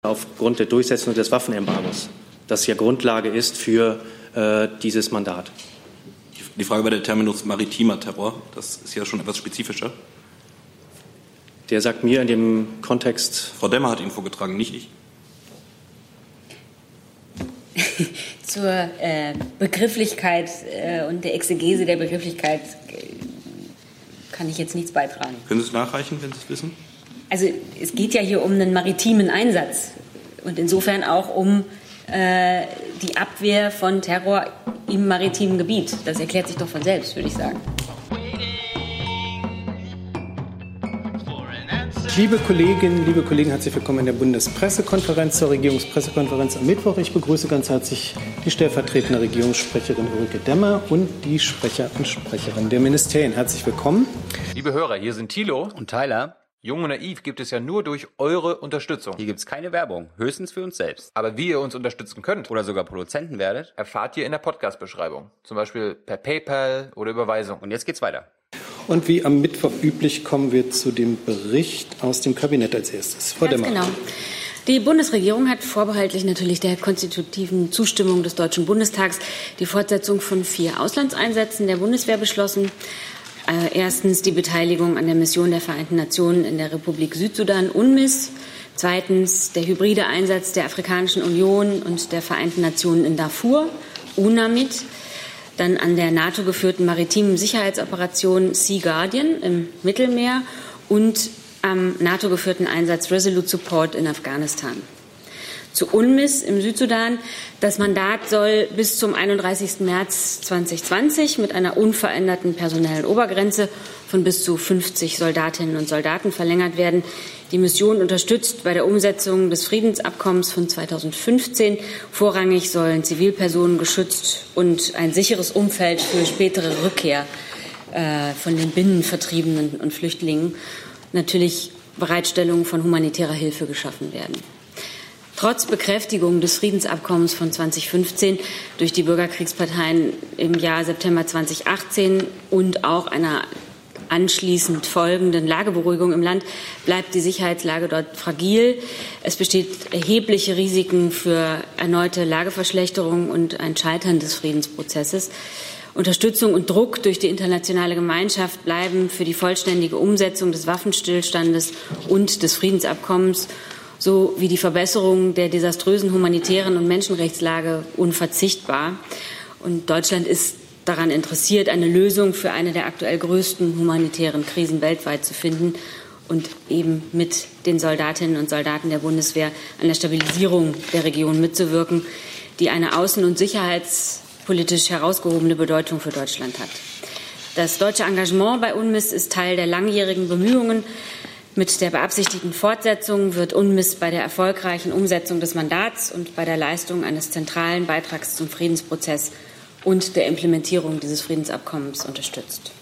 aufgrund der Durchsetzung des Waffenembargos, das ja Grundlage ist für dieses Mandat. Die Frage bei der Terminus maritimer Terror, das ist ja schon etwas spezifischer. Der sagt mir in dem Kontext... Frau Demmer hat ihn vorgetragen, nicht ich. Zur Begrifflichkeit und der Exegese der Begrifflichkeit kann ich jetzt nichts beitragen. Können Sie es nachreichen, wenn Sie es wissen? Also es geht ja hier um einen maritimen Einsatz und insofern auch um die Abwehr von Terror im maritimen Gebiet. Das erklärt sich doch von selbst, würde ich sagen. Liebe Kolleginnen, liebe Kollegen, herzlich willkommen in der Bundespressekonferenz zur Regierungspressekonferenz am Mittwoch. Ich begrüße ganz herzlich die stellvertretende Regierungssprecherin Ulrike Demmer und die Sprecher und Sprecherinnen der Ministerien. Herzlich willkommen. Liebe Hörer, hier sind Thilo und Tyler. Jung und Naiv gibt es ja nur durch eure Unterstützung. Hier gibt es keine Werbung, höchstens für uns selbst. Aber wie ihr uns unterstützen könnt oder sogar Produzenten werdet, erfahrt ihr in der Podcast-Beschreibung. Zum Beispiel per PayPal oder Überweisung. Und jetzt geht's weiter. Und wie am Mittwoch üblich kommen wir zu dem Bericht aus dem Kabinett als erstes. Frau Demmer. Genau. Die Bundesregierung hat vorbehaltlich natürlich der konstitutiven Zustimmung des Deutschen Bundestags die Fortsetzung von 4 Auslandseinsätzen der Bundeswehr beschlossen. Erstens die Beteiligung an der Mission der Vereinten Nationen in der Republik Südsudan UNMISS. Zweitens der hybride Einsatz der Afrikanischen Union und der Vereinten Nationen in Darfur, UNAMID. Dann an der NATO-geführten maritimen Sicherheitsoperation Sea Guardian im Mittelmeer und am NATO-geführten Einsatz Resolute Support in Afghanistan. Zu UNMISS im Südsudan. Das Mandat soll bis zum 31. März 2020 mit einer unveränderten personellen Obergrenze von bis zu 50 Soldatinnen und Soldaten verlängert werden. Die Mission unterstützt bei der Umsetzung des Friedensabkommens von 2015. Vorrangig sollen Zivilpersonen geschützt und ein sicheres Umfeld für spätere Rückkehr von den Binnenvertriebenen und Flüchtlingen, natürlich Bereitstellung von humanitärer Hilfe geschaffen werden. Trotz Bekräftigung des Friedensabkommens von 2015 durch die Bürgerkriegsparteien im Jahr September 2018 und auch einer anschließend folgenden Lageberuhigung im Land bleibt die Sicherheitslage dort fragil. Es besteht erhebliche Risiken für erneute Lageverschlechterung und ein Scheitern des Friedensprozesses. Unterstützung und Druck durch die internationale Gemeinschaft bleiben für die vollständige Umsetzung des Waffenstillstandes und des Friedensabkommens sowie die Verbesserung der desaströsen humanitären und Menschenrechtslage unverzichtbar. Und Deutschland ist daran interessiert, eine Lösung für eine der aktuell größten humanitären Krisen weltweit zu finden und eben mit den Soldatinnen und Soldaten der Bundeswehr an der Stabilisierung der Region mitzuwirken, die eine außen- und sicherheitspolitisch herausgehobene Bedeutung für Deutschland hat. Das deutsche Engagement bei UNMISS ist Teil der langjährigen Bemühungen. Mit der beabsichtigten Fortsetzung wird UNMISS bei der erfolgreichen Umsetzung des Mandats und bei der Leistung eines zentralen Beitrags zum Friedensprozess und der Implementierung dieses Friedensabkommens unterstützt.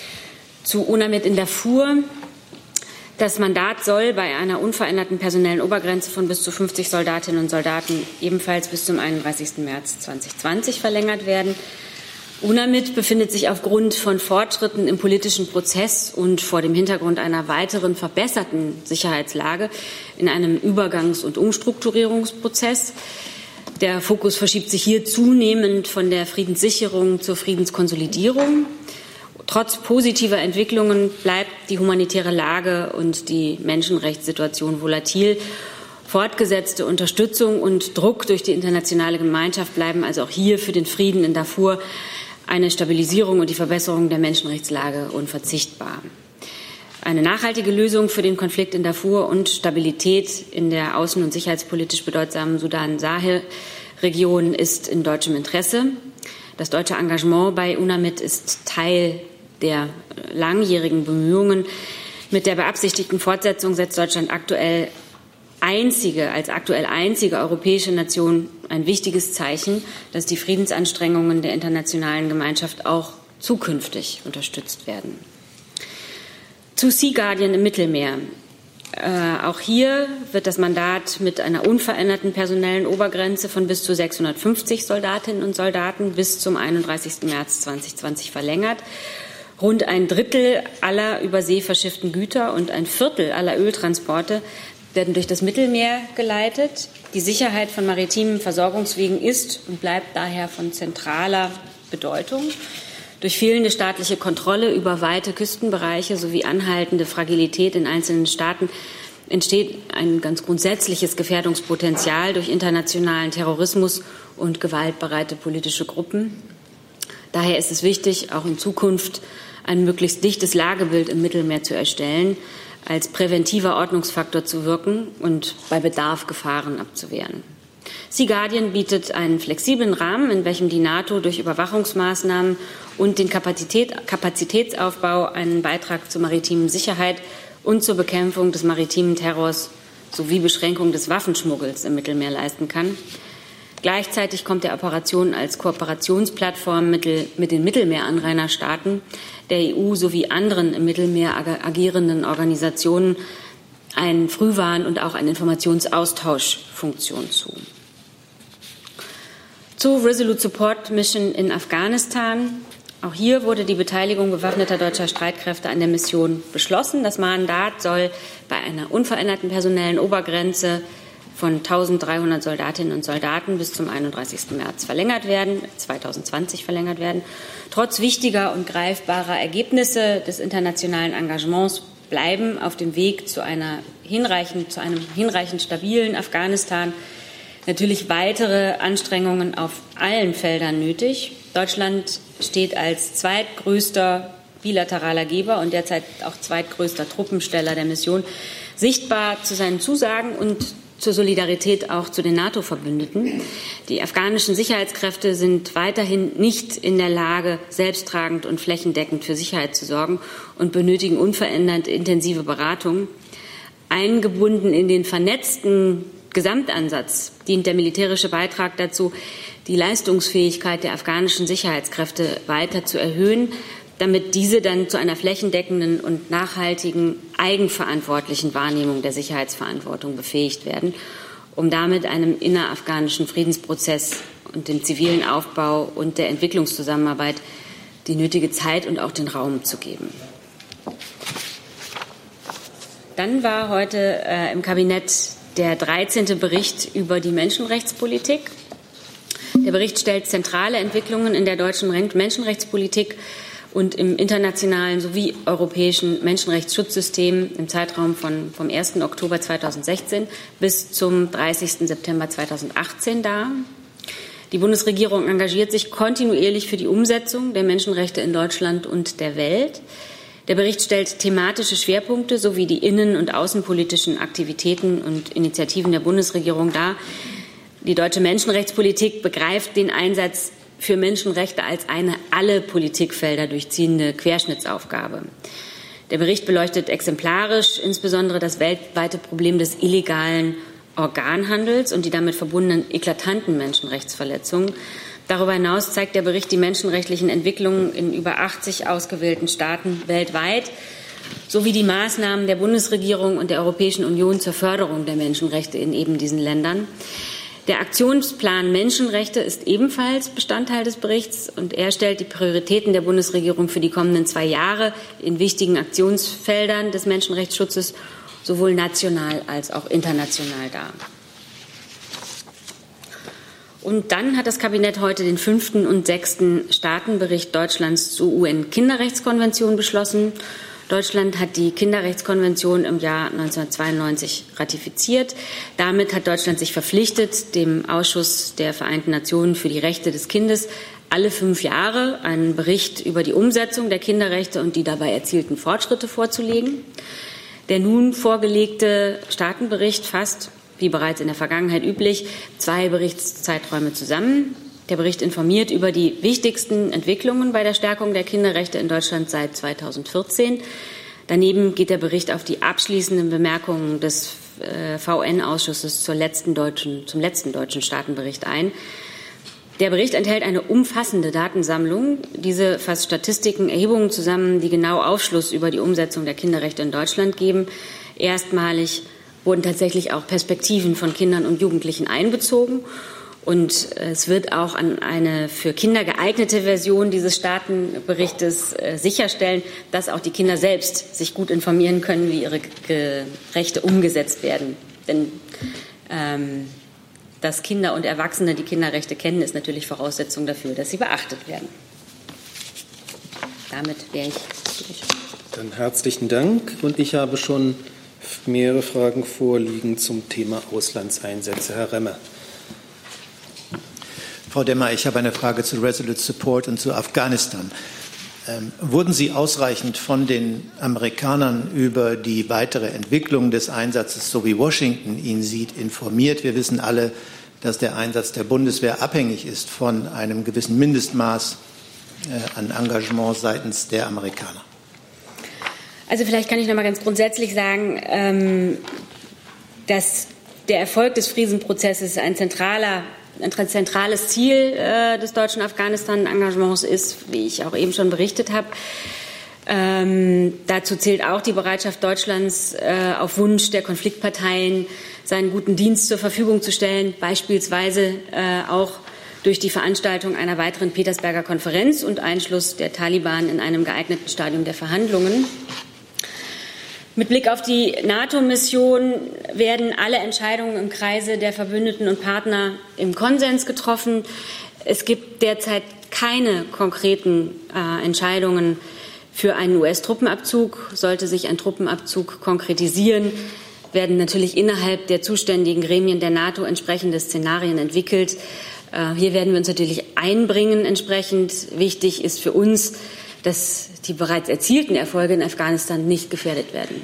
Zu UNAMID in Darfur. Das Mandat soll bei einer unveränderten personellen Obergrenze von bis zu 50 Soldatinnen und Soldaten ebenfalls bis zum 31. März 2020 verlängert werden. UNAMID befindet sich aufgrund von Fortschritten im politischen Prozess und vor dem Hintergrund einer weiteren verbesserten Sicherheitslage in einem Übergangs- und Umstrukturierungsprozess. Der Fokus verschiebt sich hier zunehmend von der Friedenssicherung zur Friedenskonsolidierung. Trotz positiver Entwicklungen bleibt die humanitäre Lage und die Menschenrechtssituation volatil. Fortgesetzte Unterstützung und Druck durch die internationale Gemeinschaft bleiben also auch hier für den Frieden in Darfur, eine Stabilisierung und die Verbesserung der Menschenrechtslage unverzichtbar. Eine nachhaltige Lösung für den Konflikt in Darfur und Stabilität in der außen- und sicherheitspolitisch bedeutsamen Sudan-Sahel-Region ist in deutschem Interesse. Das deutsche Engagement bei UNAMID ist Teil der langjährigen Bemühungen. Mit der beabsichtigten Fortsetzung setzt Deutschland als aktuell einzige europäische Nation ein wichtiges Zeichen, dass die Friedensanstrengungen der internationalen Gemeinschaft auch zukünftig unterstützt werden. Zu Sea Guardian im Mittelmeer. Auch hier wird das Mandat mit einer unveränderten personellen Obergrenze von bis zu 650 Soldatinnen und Soldaten bis zum 31. März 2020 verlängert. Rund ein Drittel aller über See verschifften Güter und ein Viertel aller Öltransporte werden durch das Mittelmeer geleitet. Die Sicherheit von maritimen Versorgungswegen ist und bleibt daher von zentraler Bedeutung. Durch fehlende staatliche Kontrolle über weite Küstenbereiche sowie anhaltende Fragilität in einzelnen Staaten entsteht ein ganz grundsätzliches Gefährdungspotenzial durch internationalen Terrorismus und gewaltbereite politische Gruppen. Daher ist es wichtig, auch in Zukunft ein möglichst dichtes Lagebild im Mittelmeer zu erstellen, als präventiver Ordnungsfaktor zu wirken und bei Bedarf Gefahren abzuwehren. Sea Guardian bietet einen flexiblen Rahmen, in welchem die NATO durch Überwachungsmaßnahmen und den Kapazitätsaufbau einen Beitrag zur maritimen Sicherheit und zur Bekämpfung des maritimen Terrors sowie Beschränkung des Waffenschmuggels im Mittelmeer leisten kann. Gleichzeitig kommt der Operation als Kooperationsplattform mit den Mittelmeeranrainerstaaten der EU sowie anderen im Mittelmeer agierenden Organisationen eine Frühwarn- und auch eine Informationsaustauschfunktion zu. Zur Resolute Support Mission in Afghanistan. Auch hier wurde die Beteiligung bewaffneter deutscher Streitkräfte an der Mission beschlossen. Das Mandat soll bei einer unveränderten personellen Obergrenze von 1.300 Soldatinnen und Soldaten bis zum 31. März 2020 verlängert werden. Trotz wichtiger und greifbarer Ergebnisse des internationalen Engagements bleiben auf dem Weg zu einem hinreichend stabilen Afghanistan natürlich weitere Anstrengungen auf allen Feldern nötig. Deutschland steht als zweitgrößter bilateraler Geber und derzeit auch zweitgrößter Truppensteller der Mission sichtbar zu seinen Zusagen und zur Solidarität auch zu den NATO-Verbündeten. Die afghanischen Sicherheitskräfte sind weiterhin nicht in der Lage, selbsttragend und flächendeckend für Sicherheit zu sorgen und benötigen unverändert intensive Beratung. Eingebunden in den vernetzten Gesamtansatz dient der militärische Beitrag dazu, die Leistungsfähigkeit der afghanischen Sicherheitskräfte weiter zu erhöhen, damit diese dann zu einer flächendeckenden und nachhaltigen eigenverantwortlichen Wahrnehmung der Sicherheitsverantwortung befähigt werden, um damit einem innerafghanischen Friedensprozess und dem zivilen Aufbau und der Entwicklungszusammenarbeit die nötige Zeit und auch den Raum zu geben. Dann war heute im Kabinett der 13. Bericht über die Menschenrechtspolitik. Der Bericht stellt zentrale Entwicklungen in der deutschen Menschenrechtspolitik und im internationalen sowie europäischen Menschenrechtsschutzsystem im Zeitraum vom 1. Oktober 2016 bis zum 30. September 2018 dar. Die Bundesregierung engagiert sich kontinuierlich für die Umsetzung der Menschenrechte in Deutschland und der Welt. Der Bericht stellt thematische Schwerpunkte sowie die innen- und außenpolitischen Aktivitäten und Initiativen der Bundesregierung dar. Die deutsche Menschenrechtspolitik begreift den Einsatz für Menschenrechte als eine alle Politikfelder durchziehende Querschnittsaufgabe. Der Bericht beleuchtet exemplarisch insbesondere das weltweite Problem des illegalen Organhandels und die damit verbundenen eklatanten Menschenrechtsverletzungen. Darüber hinaus zeigt der Bericht die menschenrechtlichen Entwicklungen in über 80 ausgewählten Staaten weltweit sowie die Maßnahmen der Bundesregierung und der Europäischen Union zur Förderung der Menschenrechte in eben diesen Ländern. Der Aktionsplan Menschenrechte ist ebenfalls Bestandteil des Berichts und er stellt die Prioritäten der Bundesregierung für die kommenden 2 Jahre in wichtigen Aktionsfeldern des Menschenrechtsschutzes sowohl national als auch international dar. Und dann hat das Kabinett heute den 5. und 6. Staatenbericht Deutschlands zur UN-Kinderrechtskonvention beschlossen. Deutschland hat die Kinderrechtskonvention im Jahr 1992 ratifiziert. Damit hat Deutschland sich verpflichtet, dem Ausschuss der Vereinten Nationen für die Rechte des Kindes alle 5 Jahre einen Bericht über die Umsetzung der Kinderrechte und die dabei erzielten Fortschritte vorzulegen. Der nun vorgelegte Staatenbericht fasst, wie bereits in der Vergangenheit üblich, 2 Berichtszeiträume zusammen. Der Bericht informiert über die wichtigsten Entwicklungen bei der Stärkung der Kinderrechte in Deutschland seit 2014. Daneben geht der Bericht auf die abschließenden Bemerkungen des VN-Ausschusses zum letzten deutschen Staatenbericht ein. Der Bericht enthält eine umfassende Datensammlung. Diese fasst Statistiken, Erhebungen zusammen, die genau Aufschluss über die Umsetzung der Kinderrechte in Deutschland geben. Erstmalig wurden tatsächlich auch Perspektiven von Kindern und Jugendlichen einbezogen. Und es wird auch an eine für Kinder geeignete Version dieses Staatenberichtes sicherstellen, dass auch die Kinder selbst sich gut informieren können, wie ihre Rechte umgesetzt werden. Denn dass Kinder und Erwachsene die Kinderrechte kennen, ist natürlich Voraussetzung dafür, dass sie beachtet werden. Damit wäre ich durch. Dann herzlichen Dank. Und ich habe schon mehrere Fragen vorliegen zum Thema Auslandseinsätze. Herr Remmer. Frau Demmer, ich habe eine Frage zu Resolute Support und zu Afghanistan. Wurden Sie ausreichend von den Amerikanern über die weitere Entwicklung des Einsatzes, so wie Washington ihn sieht, informiert? Wir wissen alle, dass der Einsatz der Bundeswehr abhängig ist von einem gewissen Mindestmaß an Engagement seitens der Amerikaner. Also vielleicht kann ich noch mal ganz grundsätzlich sagen, dass der Erfolg des Friedensprozesses ein zentrales Ziel des deutschen Afghanistan-Engagements ist, wie ich auch eben schon berichtet habe. Dazu zählt auch die Bereitschaft Deutschlands, auf Wunsch der Konfliktparteien seinen guten Dienst zur Verfügung zu stellen, beispielsweise auch durch die Veranstaltung einer weiteren Petersberger Konferenz und Einschluss der Taliban in einem geeigneten Stadium der Verhandlungen. Mit Blick auf die NATO-Mission werden alle Entscheidungen im Kreise der Verbündeten und Partner im Konsens getroffen. Es gibt derzeit keine konkreten Entscheidungen für einen US-Truppenabzug. Sollte sich ein Truppenabzug konkretisieren, werden natürlich innerhalb der zuständigen Gremien der NATO entsprechende Szenarien entwickelt. Hier werden wir uns natürlich einbringen entsprechend. Wichtig ist für uns, dass die bereits erzielten Erfolge in Afghanistan nicht gefährdet werden.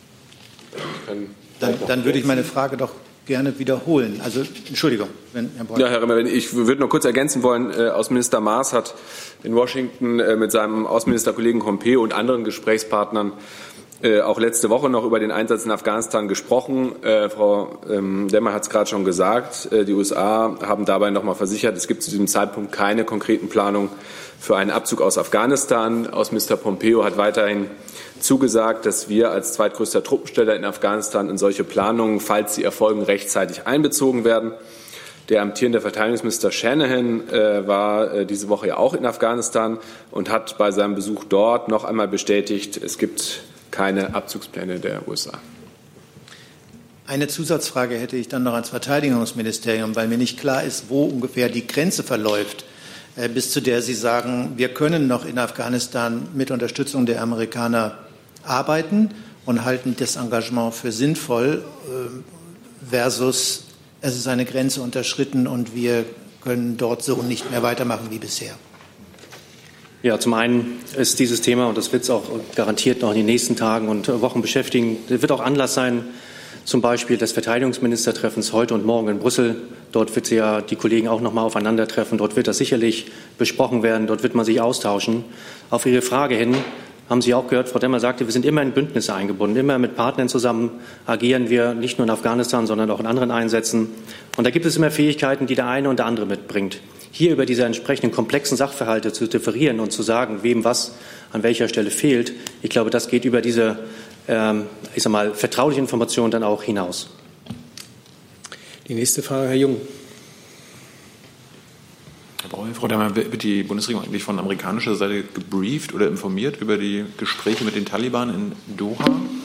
Dann würde ich meine Frage doch gerne wiederholen. Also, Entschuldigung, Herr Breuer. Ja, Herr Remmer, ich würde nur kurz ergänzen wollen. Außenminister Maas hat in Washington mit seinem Außenministerkollegen Pompeo und anderen Gesprächspartnern auch letzte Woche noch über den Einsatz in Afghanistan gesprochen. Frau Demmer hat es gerade schon gesagt. Die USA haben dabei noch mal versichert, es gibt zu diesem Zeitpunkt keine konkreten Planungen für einen Abzug aus Afghanistan. Außenminister Pompeo hat weiterhin zugesagt, dass wir als zweitgrößter Truppensteller in Afghanistan in solche Planungen, falls sie erfolgen, rechtzeitig einbezogen werden. Der amtierende Verteidigungsminister Shanahan war diese Woche ja auch in Afghanistan und hat bei seinem Besuch dort noch einmal bestätigt, es gibt keine Abzugspläne der USA. Eine Zusatzfrage hätte ich dann noch ans Verteidigungsministerium, weil mir nicht klar ist, wo ungefähr die Grenze verläuft, bis zu der Sie sagen, wir können noch in Afghanistan mit Unterstützung der Amerikaner arbeiten und halten das Engagement für sinnvoll versus es ist eine Grenze unterschritten und wir können dort so nicht mehr weitermachen wie bisher. Ja, zum einen ist dieses Thema, und das wird es auch garantiert noch in den nächsten Tagen und Wochen beschäftigen, wird auch Anlass sein, zum Beispiel des Verteidigungsministertreffens heute und morgen in Brüssel. Dort wird ja die Kollegen auch noch mal aufeinandertreffen. Dort wird das sicherlich besprochen werden. Dort wird man sich austauschen. Auf Ihre Frage hin haben Sie auch gehört, Frau Demmer sagte, wir sind immer in Bündnisse eingebunden. Immer mit Partnern zusammen agieren wir, nicht nur in Afghanistan, sondern auch in anderen Einsätzen. Und da gibt es immer Fähigkeiten, die der eine und der andere mitbringt. Hier über diese entsprechenden komplexen Sachverhalte zu differieren und zu sagen, wem was an welcher Stelle fehlt, ich glaube, das geht über diese vertrauliche Information dann auch hinaus. Die nächste Frage, Herr Jung. Herr Breuer, Frau Demmer, wird die Bundesregierung eigentlich von amerikanischer Seite gebrieft oder informiert über die Gespräche mit den Taliban in Doha?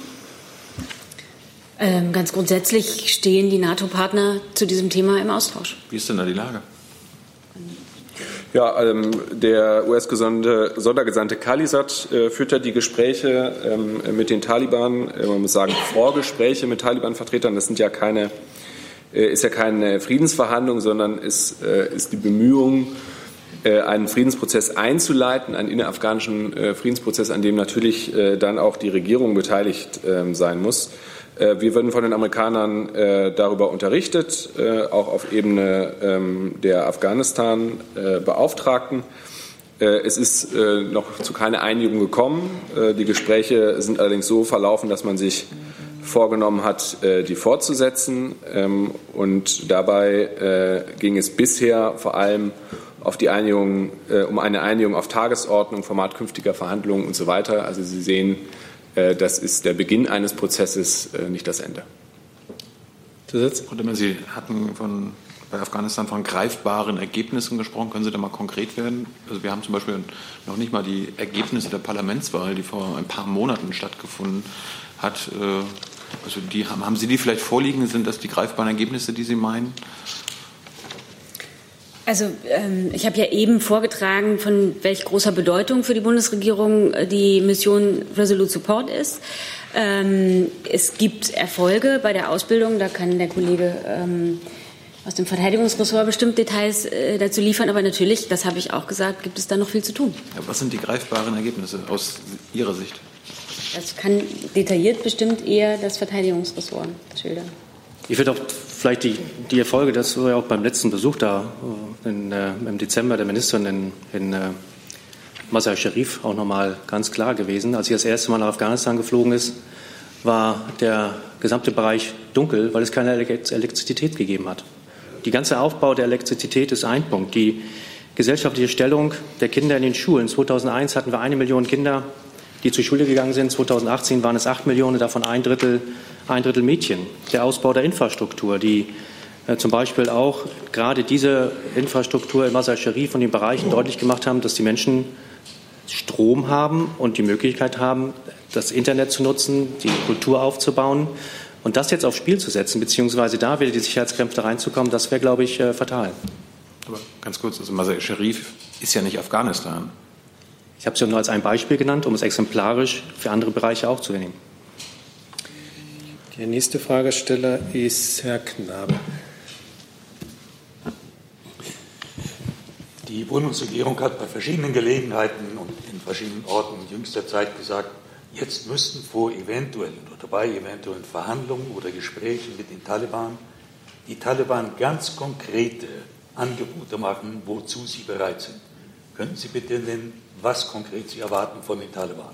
Ganz grundsätzlich stehen die NATO-Partner zu diesem Thema im Austausch. Wie ist denn da die Lage? Ja, der US-Sondergesandte Khalisad führt ja die Gespräche mit den Taliban. Man muss sagen, Vorgespräche mit Taliban-Vertretern. Das ist ja keine Friedensverhandlung, sondern ist die Bemühung, einen Friedensprozess einzuleiten, einen innerafghanischen Friedensprozess, an dem natürlich dann auch die Regierung beteiligt sein muss. Wir werden von den Amerikanern darüber unterrichtet, auch auf Ebene der Afghanistan-Beauftragten. Es ist noch zu keiner Einigung gekommen. Die Gespräche sind allerdings so verlaufen, dass man sich vorgenommen hat, die fortzusetzen. Und dabei ging es bisher vor allem auf die Einigung, um eine Einigung auf Tagesordnung, Format künftiger Verhandlungen und so weiter. Also Sie sehen, das ist der Beginn eines Prozesses, nicht das Ende. Sie hatten von bei Afghanistan von greifbaren Ergebnissen gesprochen. Können Sie da mal konkret werden? Also wir haben zum Beispiel noch nicht mal die Ergebnisse der Parlamentswahl, die vor ein paar Monaten stattgefunden hat. Also haben Sie die vielleicht vorliegen? Sind das die greifbaren Ergebnisse, die Sie meinen? Also ich habe ja eben vorgetragen, von welch großer Bedeutung für die Bundesregierung die Mission Resolute Support ist. Es gibt Erfolge bei der Ausbildung, da kann der Kollege aus dem Verteidigungsressort bestimmt Details dazu liefern, aber natürlich, das habe ich auch gesagt, gibt es da noch viel zu tun. Ja, was sind die greifbaren Ergebnisse aus Ihrer Sicht? Das kann detailliert bestimmt eher das Verteidigungsressort schildern. Ich würde auch vielleicht die Erfolge, das war ja auch beim letzten Besuch da im Dezember der Ministerin in Mazar-e Sharif auch nochmal ganz klar gewesen. Als sie das erste Mal nach Afghanistan geflogen ist, war der gesamte Bereich dunkel, weil es keine Elektrizität gegeben hat. Der ganze Aufbau der Elektrizität ist ein Punkt. Die gesellschaftliche Stellung der Kinder in den Schulen. 2001 hatten wir 1 Million Kinder, die zur Schule gegangen sind. 2018 waren es 8 Millionen, davon ein Drittel Mädchen. Der Ausbau der Infrastruktur, die zum Beispiel auch gerade diese Infrastruktur in Mazar-e Sharif und den Bereichen deutlich gemacht haben, dass die Menschen Strom haben und die Möglichkeit haben, das Internet zu nutzen, die Kultur aufzubauen. Und das jetzt aufs Spiel zu setzen, beziehungsweise da wieder die Sicherheitskräfte reinzukommen, das wäre, glaube ich, fatal. Aber ganz kurz, also Mazar-e Sharif ist ja nicht Afghanistan. Ich habe es ja nur als ein Beispiel genannt, um es exemplarisch für andere Bereiche auch zu nehmen. Der nächste Fragesteller ist Herr Knabe. Die Bundesregierung hat bei verschiedenen Gelegenheiten und in verschiedenen Orten in jüngster Zeit gesagt, jetzt müssten vor eventuellen oder bei eventuellen Verhandlungen oder Gesprächen mit den Taliban die Taliban ganz konkrete Angebote machen, wozu sie bereit sind. Könnten Sie bitte nennen, was konkret Sie erwarten von den Taliban?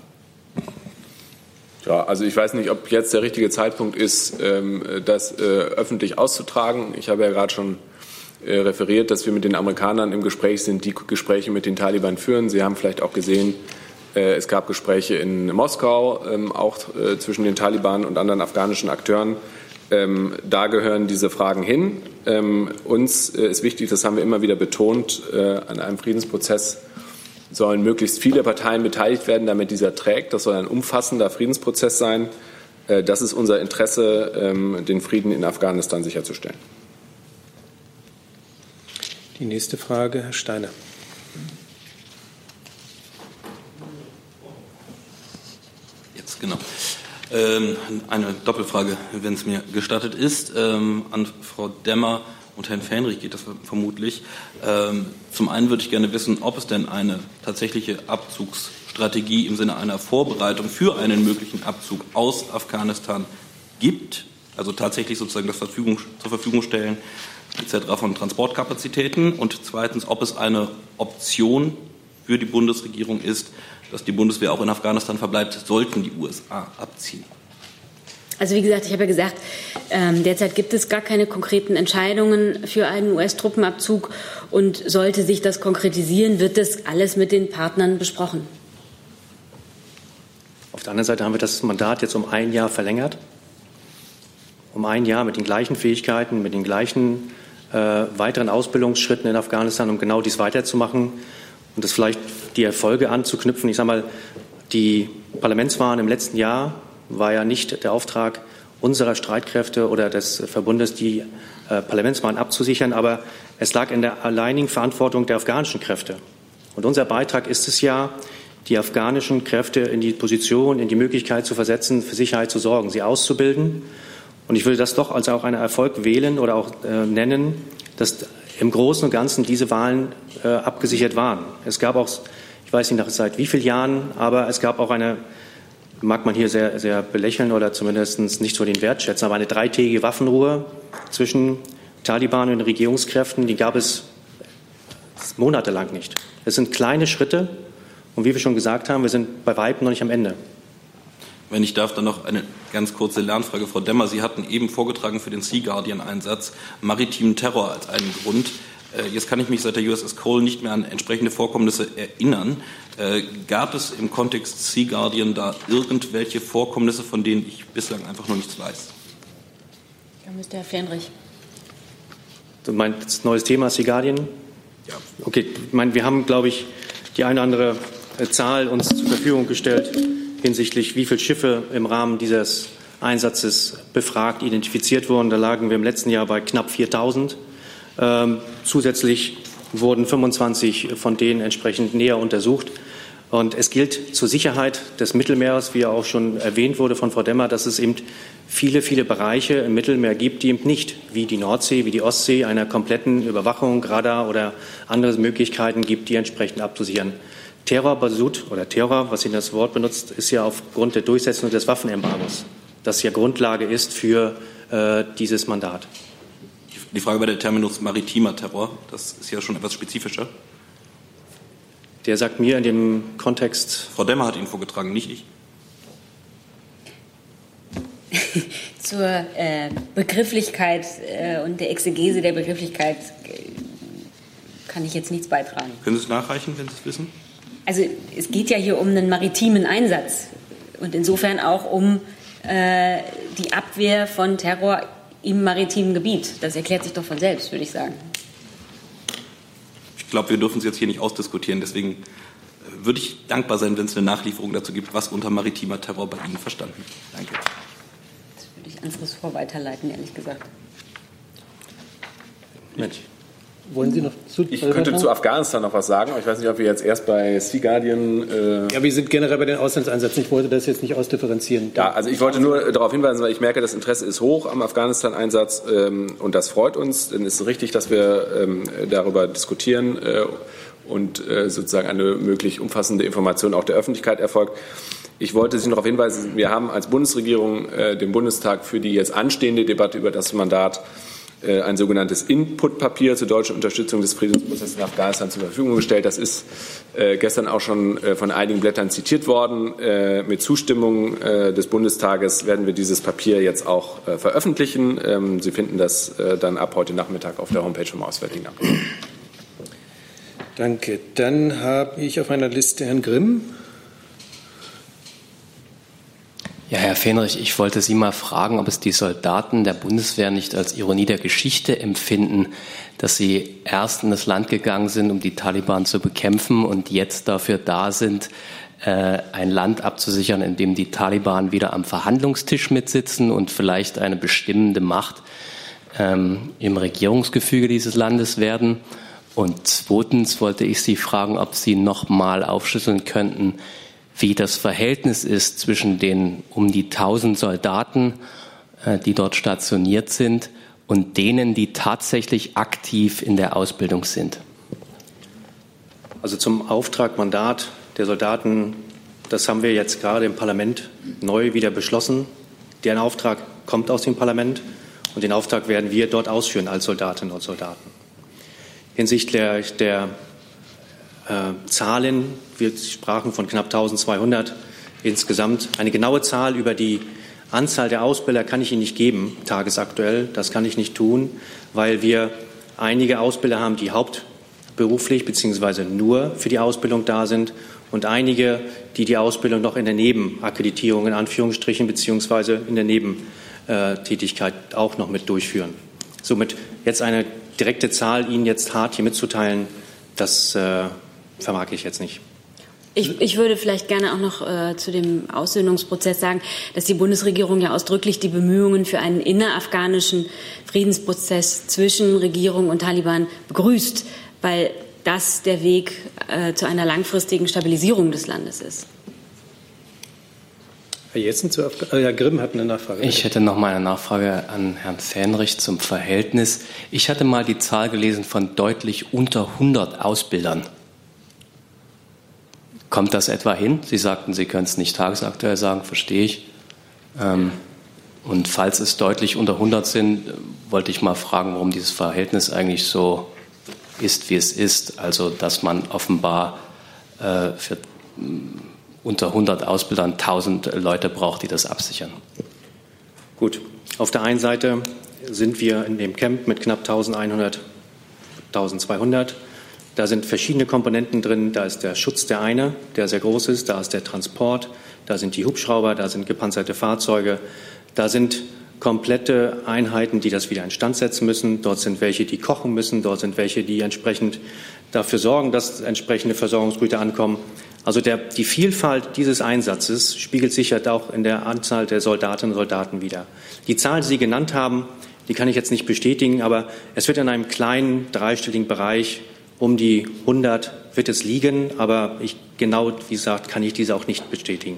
Ja, also ich weiß nicht, ob jetzt der richtige Zeitpunkt ist, das öffentlich auszutragen. Ich habe ja gerade schon referiert, dass wir mit den Amerikanern im Gespräch sind, die Gespräche mit den Taliban führen. Sie haben vielleicht auch gesehen, es gab Gespräche in Moskau, auch zwischen den Taliban und anderen afghanischen Akteuren. Da gehören diese Fragen hin. Uns ist wichtig, das haben wir immer wieder betont, an einem Friedensprozess sollen möglichst viele Parteien beteiligt werden, damit dieser trägt. Das soll ein umfassender Friedensprozess sein. Das ist unser Interesse, den Frieden in Afghanistan sicherzustellen. Die nächste Frage, Herr Steiner. Jetzt genau. Eine Doppelfrage, wenn es mir gestattet ist, an Frau Demmer und Herrn Fähnrich geht das vermutlich. Zum einen würde ich gerne wissen, ob es denn eine tatsächliche Abzugsstrategie im Sinne einer Vorbereitung für einen möglichen Abzug aus Afghanistan gibt, also tatsächlich sozusagen das zur Verfügung stellen etc. von Transportkapazitäten, und zweitens, ob es eine Option für die Bundesregierung ist, dass die Bundeswehr auch in Afghanistan verbleibt, sollten die USA abziehen. Also wie gesagt, ich habe ja gesagt, derzeit gibt es gar keine konkreten Entscheidungen für einen US-Truppenabzug, und sollte sich das konkretisieren, wird das alles mit den Partnern besprochen. Auf der anderen Seite haben wir das Mandat jetzt um 1 Jahr verlängert. Um 1 Jahr mit den gleichen Fähigkeiten, mit den gleichen weiteren Ausbildungsschritten in Afghanistan, um genau dies weiterzumachen und das vielleicht die Erfolge anzuknüpfen. Ich sage mal, die Parlamentswahlen im letzten Jahr war ja nicht der Auftrag unserer Streitkräfte oder des Verbundes, die Parlamentswahlen abzusichern, aber es lag in der alleinigen Verantwortung der afghanischen Kräfte. Und unser Beitrag ist es ja, die afghanischen Kräfte in die Position, in die Möglichkeit zu versetzen, für Sicherheit zu sorgen, sie auszubilden. Und ich würde das doch als auch einen Erfolg wählen oder auch nennen, dass im Großen und Ganzen diese Wahlen abgesichert waren. Es gab auch, ich weiß nicht seit wie vielen Jahren, aber es gab auch eine, mag man hier sehr, sehr belächeln oder zumindest nicht so den Wert schätzen, aber eine 3-tägige Waffenruhe zwischen Taliban und Regierungskräften, die gab es monatelang nicht. Es sind kleine Schritte und wie wir schon gesagt haben, wir sind bei weitem noch nicht am Ende. Wenn ich darf, dann noch eine ganz kurze Lernfrage. Frau Demmer, Sie hatten eben vorgetragen für den Sea Guardian-Einsatz maritimen Terror als einen Grund. Jetzt kann ich mich seit der USS Cole nicht mehr an entsprechende Vorkommnisse erinnern. Gab es im Kontext Sea Guardian da irgendwelche Vorkommnisse, von denen ich bislang einfach noch nichts weiß? Da müsste Herr Fähnrich. Du meinst neues Thema, Sea Guardian? Ja. Okay, wir haben, glaube ich, die eine oder andere Zahl uns zur Verfügung gestellt hinsichtlich, wie viele Schiffe im Rahmen dieses Einsatzes befragt, identifiziert wurden. Da lagen wir im letzten Jahr bei knapp 4.000. Zusätzlich wurden 25 von denen entsprechend näher untersucht. Und es gilt zur Sicherheit des Mittelmeers, wie ja auch schon erwähnt wurde von Frau Demmer, dass es eben viele, viele Bereiche im Mittelmeer gibt, die eben nicht wie die Nordsee, wie die Ostsee einer kompletten Überwachung, Radar oder andere Möglichkeiten gibt, die entsprechend abzusichern. Terror, was Ihnen das Wort benutzt, ist ja aufgrund der Durchsetzung des Waffenembargos, das ja Grundlage ist für dieses Mandat. Die Frage bei der Terminus maritimer Terror, das ist ja schon etwas spezifischer. Der sagt mir in dem Kontext... Frau Demmer hat ihn vorgetragen, nicht ich. Zur Begrifflichkeit und der Exegese der Begrifflichkeit kann ich jetzt nichts beitragen. Können Sie es nachreichen, wenn Sie es wissen? Also es geht ja hier um einen maritimen Einsatz und insofern auch um die Abwehr von Terror im maritimen Gebiet. Das erklärt sich doch von selbst, würde ich sagen. Ich glaube, wir dürfen es jetzt hier nicht ausdiskutieren. Deswegen würde ich dankbar sein, wenn es eine Nachlieferung dazu gibt, was unter maritimer Terror bei Ihnen verstanden wird. Danke. Das würde ich ans Ressort weiterleiten, ehrlich gesagt. Mensch. Wollen Sie noch zu? Ich könnte zu Afghanistan noch was sagen, aber ich weiß nicht, ob wir jetzt erst bei Sea Guardian... Ja, wir sind generell bei den Auslandseinsätzen. Ich wollte das jetzt nicht ausdifferenzieren. Ja, also ich wollte nur darauf hinweisen, weil ich merke, das Interesse ist hoch am Afghanistan-Einsatz und das freut uns. Denn es ist richtig, dass wir darüber diskutieren und sozusagen eine möglich umfassende Information auch der Öffentlichkeit erfolgt. Ich wollte Sie noch darauf hinweisen, wir haben als Bundesregierung dem Bundestag für die jetzt anstehende Debatte über das Mandat ein sogenanntes Input-Papier zur deutschen Unterstützung des Friedensprozesses in Afghanistan zur Verfügung gestellt. Das ist gestern auch schon von einigen Blättern zitiert worden. Mit Zustimmung des Bundestages werden wir dieses Papier jetzt auch veröffentlichen. Sie finden das dann ab heute Nachmittag auf der Homepage vom Auswärtigen Amt. Danke. Dann habe ich auf meiner Liste Herrn Grimm. Ja, Herr Fähnrich, ich wollte Sie mal fragen, ob es die Soldaten der Bundeswehr nicht als Ironie der Geschichte empfinden, dass sie erst in das Land gegangen sind, um die Taliban zu bekämpfen und jetzt dafür da sind, ein Land abzusichern, in dem die Taliban wieder am Verhandlungstisch mitsitzen und vielleicht eine bestimmende Macht im Regierungsgefüge dieses Landes werden. Und zweitens wollte ich Sie fragen, ob Sie noch mal aufschlüsseln könnten, wie das Verhältnis ist zwischen den um die 1000 Soldaten, die dort stationiert sind, und denen, die tatsächlich aktiv in der Ausbildung sind. Also zum Auftrag, Mandat der Soldaten, das haben wir jetzt gerade im Parlament neu wieder beschlossen. Deren Auftrag kommt aus dem Parlament und den Auftrag werden wir dort ausführen als Soldatinnen und Soldaten. Hinsichtlich der Zahlen, wir sprachen von knapp 1200 insgesamt. Eine genaue Zahl über die Anzahl der Ausbilder kann ich Ihnen nicht geben, tagesaktuell. Das kann ich nicht tun, weil wir einige Ausbilder haben, die hauptberuflich bzw. nur für die Ausbildung da sind und einige, die die Ausbildung noch in der Nebenakkreditierung in Anführungsstrichen bzw. in der Nebentätigkeit auch noch mit durchführen. Somit jetzt eine direkte Zahl Ihnen jetzt hart hier mitzuteilen, das vermag ich jetzt nicht. Ich würde vielleicht gerne auch noch zu dem Aussöhnungsprozess sagen, dass die Bundesregierung ja ausdrücklich die Bemühungen für einen innerafghanischen Friedensprozess zwischen Regierung und Taliban begrüßt, weil das der Weg zu einer langfristigen Stabilisierung des Landes ist. Herr Grimm hat eine Nachfrage. Ich hätte noch mal eine Nachfrage an Herrn Fähnrich zum Verhältnis. Ich hatte mal die Zahl gelesen von deutlich unter 100 Ausbildern. Kommt das etwa hin? Sie sagten, Sie können es nicht tagesaktuell sagen, verstehe ich. Und falls es deutlich unter 100 sind, wollte ich mal fragen, warum dieses Verhältnis eigentlich so ist, wie es ist. Also, dass man offenbar für unter 100 Ausbildern 1000 Leute braucht, die das absichern. Gut. Auf der einen Seite sind wir in dem Camp mit knapp 1100, 1200. Da sind verschiedene Komponenten drin. Da ist der Schutz der eine, der sehr groß ist. Da ist der Transport. Da sind die Hubschrauber. Da sind gepanzerte Fahrzeuge. Da sind komplette Einheiten, die das wieder instand setzen müssen. Dort sind welche, die kochen müssen. Dort sind welche, die entsprechend dafür sorgen, dass entsprechende Versorgungsgüter ankommen. Also die Vielfalt dieses Einsatzes spiegelt sich ja auch in der Anzahl der Soldatinnen und Soldaten wider. Die Zahl, die Sie genannt haben, die kann ich jetzt nicht bestätigen, aber es wird in einem kleinen dreistelligen Bereich um die 100 wird es liegen. Aber genau, wie gesagt, kann ich diese auch nicht bestätigen.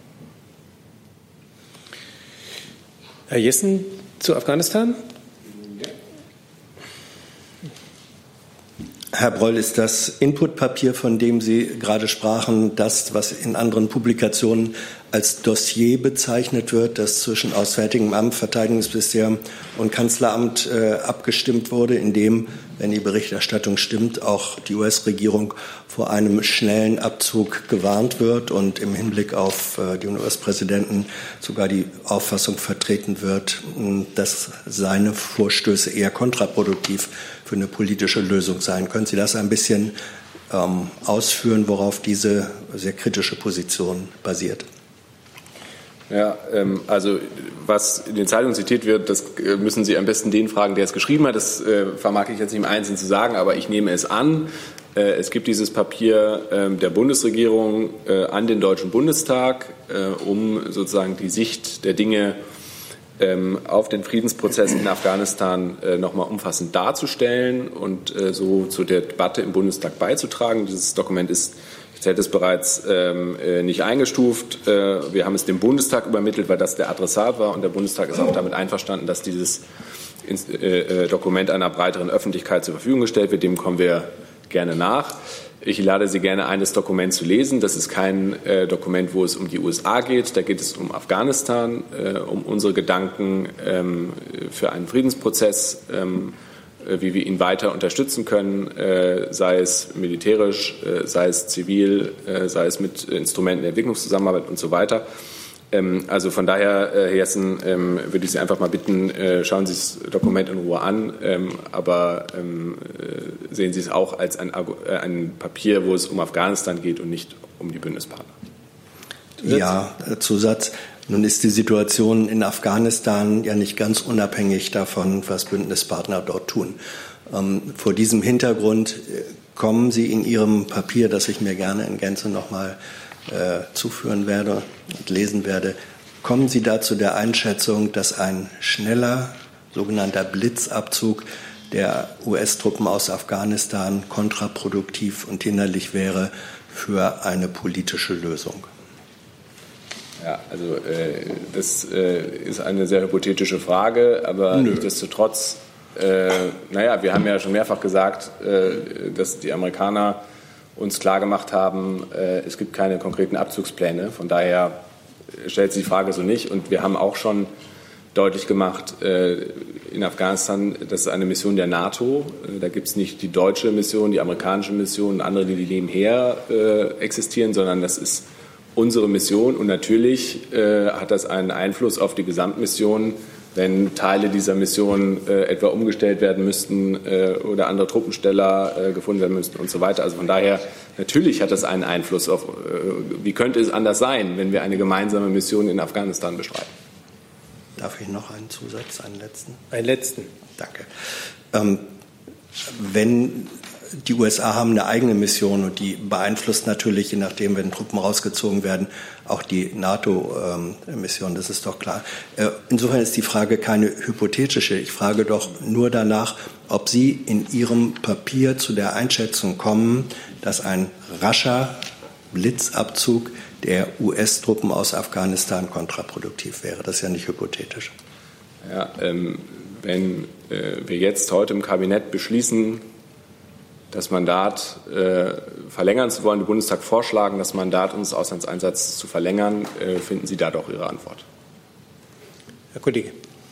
Herr Jessen zu Afghanistan. Herr Breul, ist das Inputpapier, von dem Sie gerade sprachen, das, was in anderen Publikationen als Dossier bezeichnet wird, das zwischen Auswärtigem Amt, Verteidigungsministerium und Kanzleramt abgestimmt wurde, in dem, wenn die Berichterstattung stimmt, auch die US-Regierung vor einem schnellen Abzug gewarnt wird und im Hinblick auf den US-Präsidenten sogar die Auffassung vertreten wird, dass seine Vorstöße eher kontraproduktiv für eine politische Lösung seien. Können Sie das ein bisschen ausführen, worauf diese sehr kritische Position basiert? Ja, also was in den Zeitungen zitiert wird, das müssen Sie am besten den fragen, der es geschrieben hat. Das vermag ich jetzt nicht im Einzelnen zu sagen, aber ich nehme es an. Es gibt dieses Papier der Bundesregierung an den Deutschen Bundestag, um sozusagen die Sicht der Dinge auf den Friedensprozess in Afghanistan nochmal umfassend darzustellen und so zu der Debatte im Bundestag beizutragen. Dieses Dokument ist, ich hätte es bereits nicht eingestuft. Wir haben es dem Bundestag übermittelt, weil das der Adressat war. Und der Bundestag ist auch damit einverstanden, dass dieses Dokument einer breiteren Öffentlichkeit zur Verfügung gestellt wird. Dem kommen wir gerne nach. Ich lade Sie gerne ein, das Dokument zu lesen. Das ist kein Dokument, wo es um die USA geht. Da geht es um Afghanistan, um unsere Gedanken für einen Friedensprozess, wie wir ihn weiter unterstützen können, sei es militärisch, sei es zivil, sei es mit Instrumenten der Entwicklungszusammenarbeit und so weiter. Also von daher, Herr Jessen, würde ich Sie einfach mal bitten, schauen Sie das Dokument in Ruhe an, aber sehen Sie es auch als ein Papier, wo es um Afghanistan geht und nicht um die Bündnispartner. Ja, Zusatz. Nun ist die Situation in Afghanistan ja nicht ganz unabhängig davon, was Bündnispartner dort tun. Vor diesem Hintergrund kommen Sie in Ihrem Papier, das ich mir gerne in Gänze nochmal zuführen werde und lesen werde, kommen Sie da zu der Einschätzung, dass ein schneller sogenannter Blitzabzug der US-Truppen aus Afghanistan kontraproduktiv und hinderlich wäre für eine politische Lösung? Ja, also das ist eine sehr hypothetische Frage, aber nichtsdestotrotz, wir haben ja schon mehrfach gesagt, dass die Amerikaner uns klargemacht haben, es gibt keine konkreten Abzugspläne. Von daher stellt sich die Frage so nicht. Und wir haben auch schon deutlich gemacht, in Afghanistan, das ist eine Mission der NATO. Da gibt es nicht die deutsche Mission, die amerikanische Mission und andere, die nebenher existieren, sondern das ist unsere Mission. Und natürlich hat das einen Einfluss auf die Gesamtmission, wenn Teile dieser Mission etwa umgestellt werden müssten oder andere Truppensteller gefunden werden müssten und so weiter. Also von daher, natürlich hat das einen Einfluss auf, wie könnte es anders sein, wenn wir eine gemeinsame Mission in Afghanistan bestreiten. Darf ich noch einen Zusatz, einen letzten? Einen letzten. Danke. Wenn die USA haben eine eigene Mission und die beeinflusst natürlich, je nachdem, wenn Truppen rausgezogen werden, auch die NATO-Mission, das ist doch klar. Insofern ist die Frage keine hypothetische. Ich frage doch nur danach, ob Sie in Ihrem Papier zu der Einschätzung kommen, dass ein rascher Blitzabzug der US-Truppen aus Afghanistan kontraproduktiv wäre. Das ist ja nicht hypothetisch. Ja, wenn wir jetzt heute im Kabinett beschließen, das Mandat verlängern zu wollen, den Bundestag vorschlagen, das Mandat unseres Auslandseinsatzes zu verlängern, finden Sie da doch Ihre Antwort. Herr Kollege.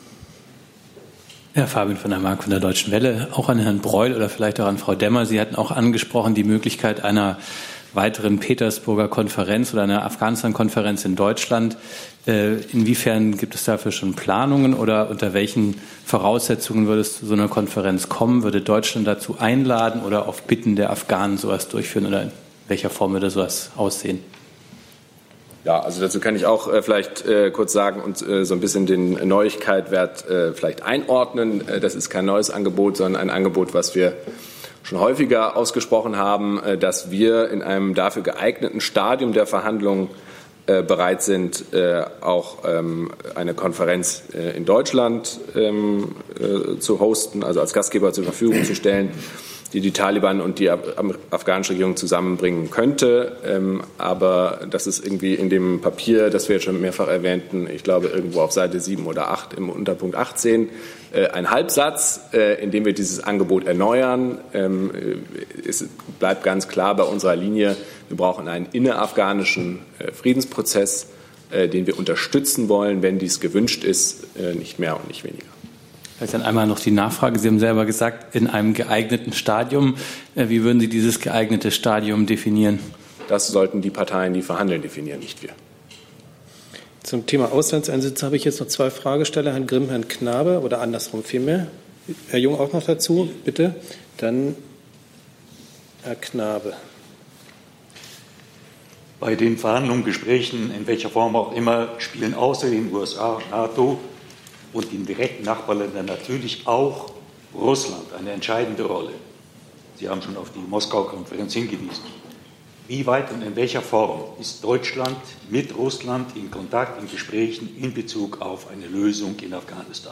Ja, Fabian von der Mark von der Deutschen Welle. Auch an Herrn Breul oder vielleicht auch an Frau Demmer. Sie hatten auch angesprochen die Möglichkeit einer weiteren Petersburger Konferenz oder einer Afghanistan-Konferenz in Deutschland. Inwiefern gibt es dafür schon Planungen oder unter welchen Voraussetzungen würde es zu so einer Konferenz kommen? Würde Deutschland dazu einladen oder auf Bitten der Afghanen sowas durchführen oder in welcher Form würde sowas aussehen? Ja, also dazu kann ich auch vielleicht kurz sagen und so ein bisschen den Neuigkeitswert vielleicht einordnen. Das ist kein neues Angebot, sondern ein Angebot, was wir schon häufiger ausgesprochen haben, dass wir in einem dafür geeigneten Stadium der Verhandlungen bereit sind, auch eine Konferenz in Deutschland zu hosten, also als Gastgeber zur Verfügung zu stellen, die Taliban und die afghanische Regierung zusammenbringen könnte. Aber das ist irgendwie in dem Papier, das wir jetzt schon mehrfach erwähnten, ich glaube irgendwo auf Seite 7 oder 8 im Unterpunkt 18, ein Halbsatz, in dem wir dieses Angebot erneuern. Es bleibt ganz klar bei unserer Linie, wir brauchen einen innerafghanischen Friedensprozess, den wir unterstützen wollen, wenn dies gewünscht ist, nicht mehr und nicht weniger. Vielleicht dann einmal noch die Nachfrage. Sie haben selber gesagt, in einem geeigneten Stadium. Wie würden Sie dieses geeignete Stadium definieren? Das sollten die Parteien, die verhandeln, definieren, nicht wir. Zum Thema Auslandseinsätze habe ich jetzt noch zwei Fragesteller, Herrn Grimm, Herrn Knabe oder andersrum vielmehr. Herr Jung auch noch dazu, bitte. Dann Herr Knabe. Bei den Verhandlungen, Gesprächen, in welcher Form auch immer, spielen außer den USA und NATO und den direkten Nachbarländern natürlich auch Russland eine entscheidende Rolle. Sie haben schon auf die Moskau-Konferenz hingewiesen. Wie weit und in welcher Form ist Deutschland mit Russland in Kontakt, in Gesprächen in Bezug auf eine Lösung in Afghanistan?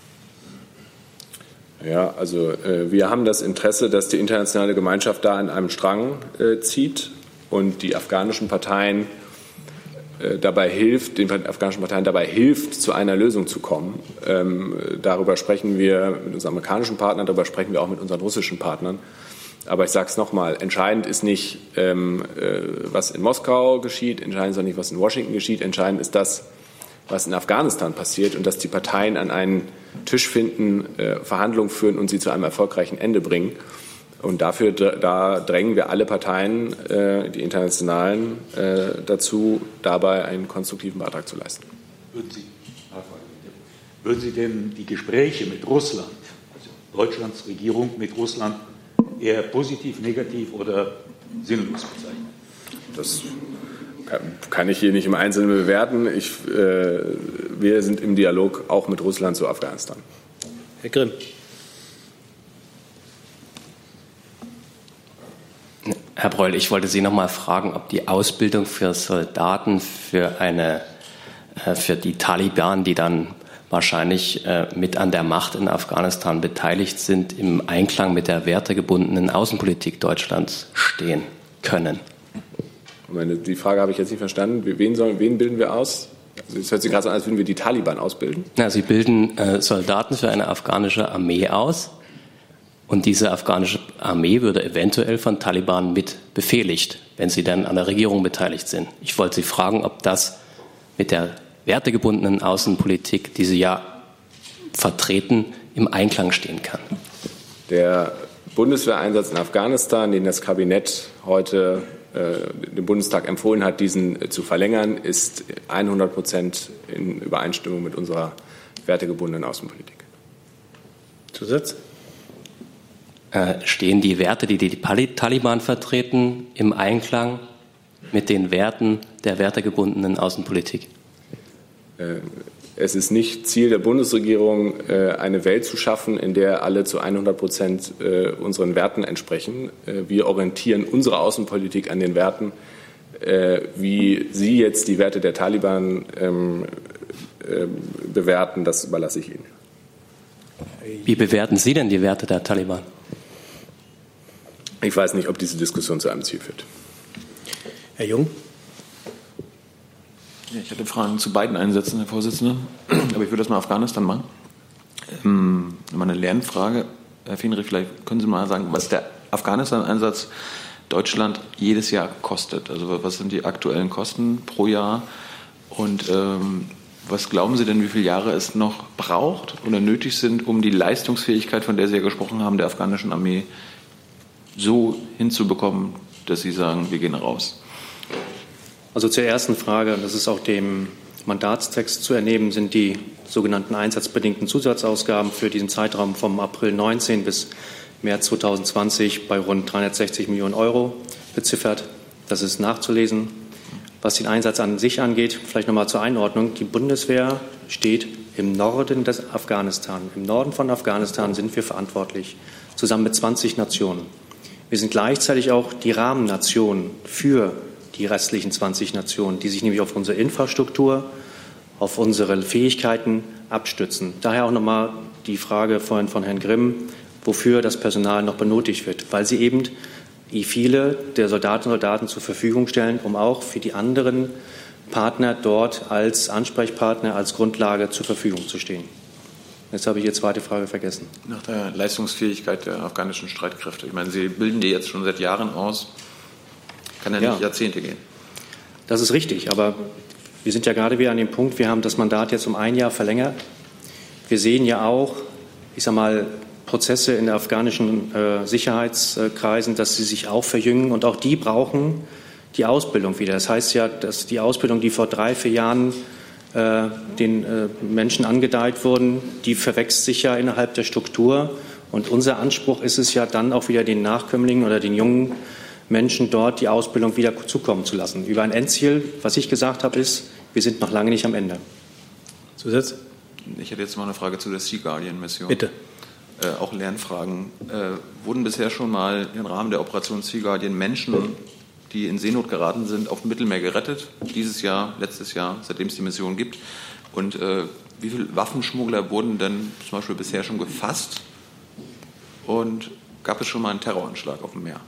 Ja, also wir haben das Interesse, dass die internationale Gemeinschaft da an einem Strang zieht und die afghanischen Parteien dabei hilft, den afghanischen Parteien dabei hilft, zu einer Lösung zu kommen. Darüber sprechen wir mit unseren amerikanischen Partnern, darüber sprechen wir auch mit unseren russischen Partnern. Aber ich sage es nochmal, entscheidend ist nicht, was in Moskau geschieht, entscheidend ist auch nicht, was in Washington geschieht, entscheidend ist das, was in Afghanistan passiert und dass die Parteien an einen Tisch finden, Verhandlungen führen und sie zu einem erfolgreichen Ende bringen. Und da drängen wir alle Parteien, die internationalen, dazu, dabei einen konstruktiven Beitrag zu leisten. Würden Sie denn die Gespräche mit Russland, also Deutschlands Regierung mit Russland, eher positiv, negativ oder sinnlos bezeichnen? Das kann ich hier nicht im Einzelnen bewerten. Wir sind im Dialog auch mit Russland zu Afghanistan. Herr Grimm. Herr Breul, ich wollte Sie noch mal fragen, ob die Ausbildung für Soldaten für die Taliban, die dann wahrscheinlich mit an der Macht in Afghanistan beteiligt sind, im Einklang mit der wertegebundenen Außenpolitik Deutschlands stehen können. Die Frage habe ich jetzt nicht verstanden. Wen bilden wir aus? Also es hört sich gerade so an, als würden wir die Taliban ausbilden. Ja, Sie bilden Soldaten für eine afghanische Armee aus. Und diese afghanische Armee würde eventuell von Taliban mit befehligt, wenn sie dann an der Regierung beteiligt sind. Ich wollte Sie fragen, ob das mit der wertegebundenen Außenpolitik, die Sie ja vertreten, im Einklang stehen kann. Der Bundeswehreinsatz in Afghanistan, den das Kabinett heute dem Bundestag empfohlen hat, diesen zu verlängern, ist 100% in Übereinstimmung mit unserer wertegebundenen Außenpolitik. Zusatz? Stehen die Werte, die die Taliban vertreten, im Einklang mit den Werten der wertegebundenen Außenpolitik? Es ist nicht Ziel der Bundesregierung, eine Welt zu schaffen, in der alle zu 100% unseren Werten entsprechen. Wir orientieren unsere Außenpolitik an den Werten. Wie Sie jetzt die Werte der Taliban bewerten, das überlasse ich Ihnen. Wie bewerten Sie denn die Werte der Taliban? Ich weiß nicht, ob diese Diskussion zu einem Ziel führt. Herr Jung. Ja, ich hatte Fragen zu beiden Einsätzen, Herr Vorsitzender. Aber ich würde das mal Afghanistan machen. Mal eine Lernfrage. Herr Fenrich, vielleicht können Sie mal sagen, was der Afghanistan-Einsatz Deutschland jedes Jahr kostet. Also was sind die aktuellen Kosten pro Jahr? Und was glauben Sie denn, wie viele Jahre es noch braucht oder nötig sind, um die Leistungsfähigkeit, von der Sie ja gesprochen haben, der afghanischen Armee so hinzubekommen, dass Sie sagen, wir gehen raus? Also zur ersten Frage, das ist auch dem Mandatstext zu entnehmen, sind die sogenannten einsatzbedingten Zusatzausgaben für diesen Zeitraum vom April 19 bis März 2020 bei rund 360 Millionen Euro beziffert. Das ist nachzulesen. Was den Einsatz an sich angeht, vielleicht noch mal zur Einordnung. Die Bundeswehr steht im Norden des Afghanistan. Im Norden von Afghanistan sind wir verantwortlich, zusammen mit 20 Nationen. Wir sind gleichzeitig auch die Rahmennation für die restlichen 20 Nationen, die sich nämlich auf unsere Infrastruktur, auf unsere Fähigkeiten abstützen. Daher auch noch mal die Frage vorhin von Herrn Grimm, wofür das Personal noch benötigt wird, weil sie eben viele der Soldatinnen und Soldaten zur Verfügung stellen, um auch für die anderen Partner dort als Ansprechpartner, als Grundlage zur Verfügung zu stehen. Jetzt habe ich Ihre zweite Frage vergessen. Nach der Leistungsfähigkeit der afghanischen Streitkräfte. Ich meine, Sie bilden die jetzt schon seit Jahren aus. Kann ja nicht Jahrzehnte gehen. Das ist richtig, aber wir sind ja gerade wieder an dem Punkt, wir haben das Mandat jetzt um ein Jahr verlängert. Wir sehen ja auch, ich sage mal, Prozesse in der afghanischen Sicherheitskreisen, dass sie sich auch verjüngen und auch die brauchen die Ausbildung wieder. Das heißt ja, dass die Ausbildung, die vor 3-4 Jahren den Menschen angedeiht wurden, die verwächst sich ja innerhalb der Struktur. Und unser Anspruch ist es ja dann auch wieder den Nachkömmlingen oder den jungen Menschen dort die Ausbildung wieder zukommen zu lassen. Über ein Endziel, was ich gesagt habe, ist, wir sind noch lange nicht am Ende. Zusatz? Ich hätte jetzt mal eine Frage zu der Sea Guardian-Mission. Bitte. Auch Lernfragen. Wurden bisher schon mal im Rahmen der Operation Sea Guardian Menschen, die in Seenot geraten sind, auf dem Mittelmeer gerettet? Dieses Jahr, letztes Jahr, seitdem es die Mission gibt. Und wie viele Waffenschmuggler wurden denn zum Beispiel bisher schon gefasst? Und gab es schon mal einen Terroranschlag auf dem Meer?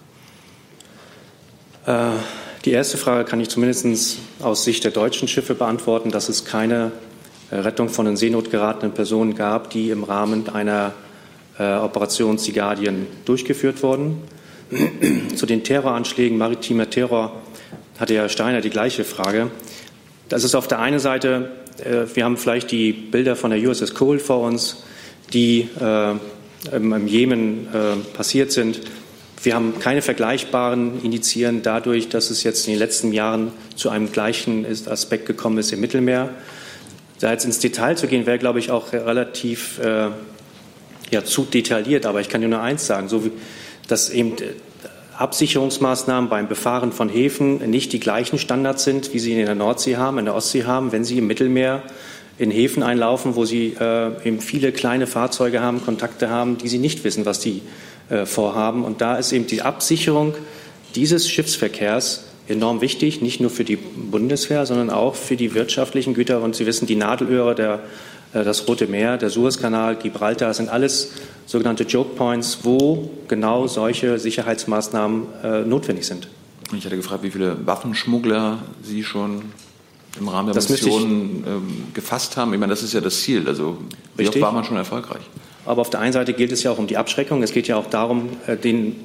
Die erste Frage kann ich zumindest aus Sicht der deutschen Schiffe beantworten, dass es keine Rettung von in Seenot geratenen Personen gab, die im Rahmen einer Operation Sea Guardian durchgeführt wurden. Zu den Terroranschlägen, maritimer Terror, hatte Herr Steiner die gleiche Frage. Das ist auf der einen Seite, wir haben vielleicht die Bilder von der USS Cole vor uns, die im Jemen passiert sind. Wir haben keine vergleichbaren Indizien dadurch, dass es jetzt in den letzten Jahren zu einem gleichen Aspekt gekommen ist im Mittelmeer. Da jetzt ins Detail zu gehen, wäre, glaube ich, auch relativ zu detailliert. Aber ich kann nur eins sagen, so wie, dass eben Absicherungsmaßnahmen beim Befahren von Häfen nicht die gleichen Standards sind, wie sie in der Nordsee haben, in der Ostsee haben, wenn sie im Mittelmeer in Häfen einlaufen, wo sie eben viele kleine Fahrzeuge haben, Kontakte haben, die sie nicht wissen, was die vorhaben. Und da ist eben die Absicherung dieses Schiffsverkehrs enorm wichtig, nicht nur für die Bundeswehr, sondern auch für die wirtschaftlichen Güter. Und Sie wissen, die Nadelöhre, das Rote Meer, der Suezkanal, Gibraltar, sind alles sogenannte Choke Points, wo genau solche Sicherheitsmaßnahmen notwendig sind. Ich hatte gefragt, wie viele Waffenschmuggler Sie schon im Rahmen der Mission gefasst haben. Ich meine, das ist ja das Ziel. Also wie oft war man schon erfolgreich? Aber auf der einen Seite geht es ja auch um die Abschreckung. Es geht ja auch darum, den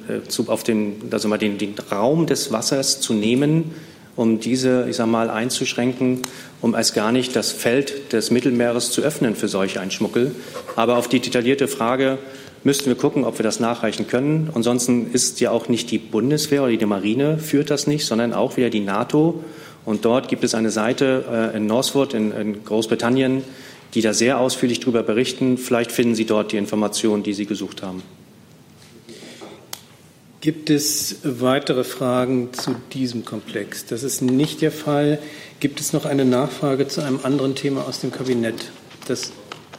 Raum des Wassers zu nehmen, um diese, einzuschränken, um erst gar nicht das Feld des Mittelmeeres zu öffnen für solch einen Schmuggel. Aber auf die detaillierte Frage müssten wir gucken, ob wir das nachreichen können. Ansonsten ist ja auch nicht die Bundeswehr oder die Marine führt das nicht, sondern auch wieder die NATO. Und dort gibt es eine Seite in Northwood in Großbritannien, die da sehr ausführlich darüber berichten. Vielleicht finden Sie dort die Informationen, die Sie gesucht haben. Gibt es weitere Fragen zu diesem Komplex? Das ist nicht der Fall. Gibt es noch eine Nachfrage zu einem anderen Thema aus dem Kabinett? Das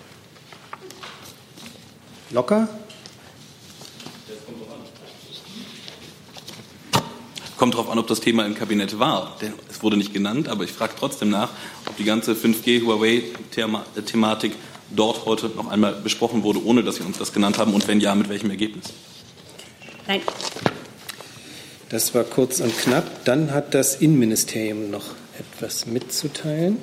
locker? Kommt darauf an, ob das Thema im Kabinett war. Es wurde nicht genannt, aber ich frage trotzdem nach, ob die ganze 5G-Huawei-Thematik dort heute noch einmal besprochen wurde, ohne dass Sie uns das genannt haben, und wenn ja, mit welchem Ergebnis? Nein. Das war kurz und knapp. Dann hat das Innenministerium noch etwas mitzuteilen.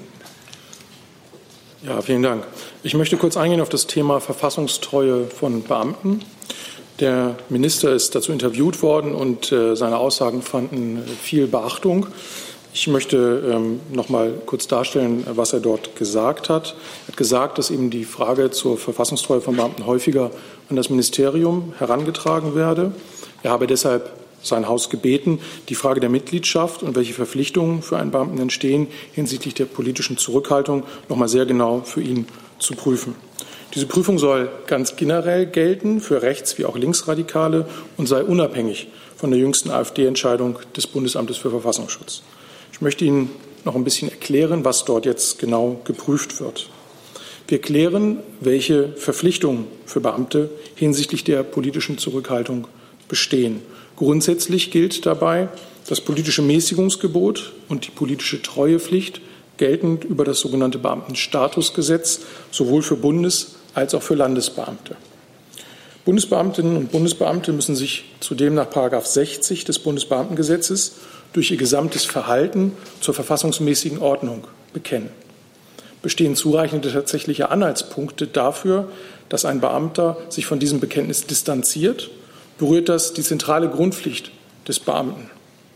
Ja, vielen Dank. Ich möchte kurz eingehen auf das Thema Verfassungstreue von Beamten. Der Minister ist dazu interviewt worden und seine Aussagen fanden viel Beachtung. Ich möchte noch mal kurz darstellen, was er dort gesagt hat. Er hat gesagt, dass eben die Frage zur Verfassungstreue von Beamten häufiger an das Ministerium herangetragen werde. Er habe deshalb sein Haus gebeten, die Frage der Mitgliedschaft und welche Verpflichtungen für einen Beamten entstehen hinsichtlich der politischen Zurückhaltung noch mal sehr genau für ihn zu prüfen. Diese Prüfung soll ganz generell gelten für Rechts- wie auch Linksradikale und sei unabhängig von der jüngsten AfD-Entscheidung des Bundesamtes für Verfassungsschutz. Ich Ich möchte Ihnen noch ein bisschen erklären, was dort jetzt genau geprüft wird. Wir klären, welche Verpflichtungen für Beamte hinsichtlich der politischen Zurückhaltung bestehen. Grundsätzlich gilt dabei das politische Mäßigungsgebot und die politische Treuepflicht, geltend über das sogenannte Beamtenstatusgesetz, sowohl für Bundes- als auch für Landesbeamte. Bundesbeamtinnen und Bundesbeamte müssen sich zudem nach § 60 des Bundesbeamtengesetzes durch ihr gesamtes Verhalten zur verfassungsmäßigen Ordnung bekennen. Bestehen zureichende tatsächliche Anhaltspunkte dafür, dass ein Beamter sich von diesem Bekenntnis distanziert, berührt das die zentrale Grundpflicht des Beamten.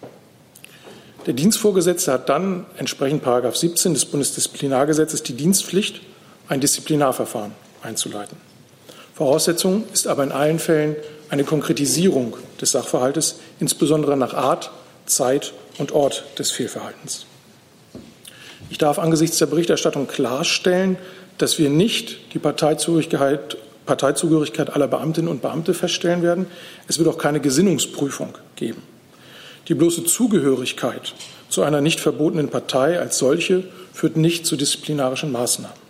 Der Dienstvorgesetzte hat dann entsprechend § 17 des Bundesdisziplinargesetzes die Dienstpflicht, ein Disziplinarverfahren einzuleiten. Voraussetzung ist aber in allen Fällen eine Konkretisierung des Sachverhaltes, insbesondere nach Art, Zeit und Ort des Fehlverhaltens. Ich darf angesichts der Berichterstattung klarstellen, dass wir nicht die Parteizugehörigkeit aller Beamtinnen und Beamte feststellen werden. Es wird auch keine Gesinnungsprüfung geben. Die bloße Zugehörigkeit zu einer nicht verbotenen Partei als solche führt nicht zu disziplinarischen Maßnahmen.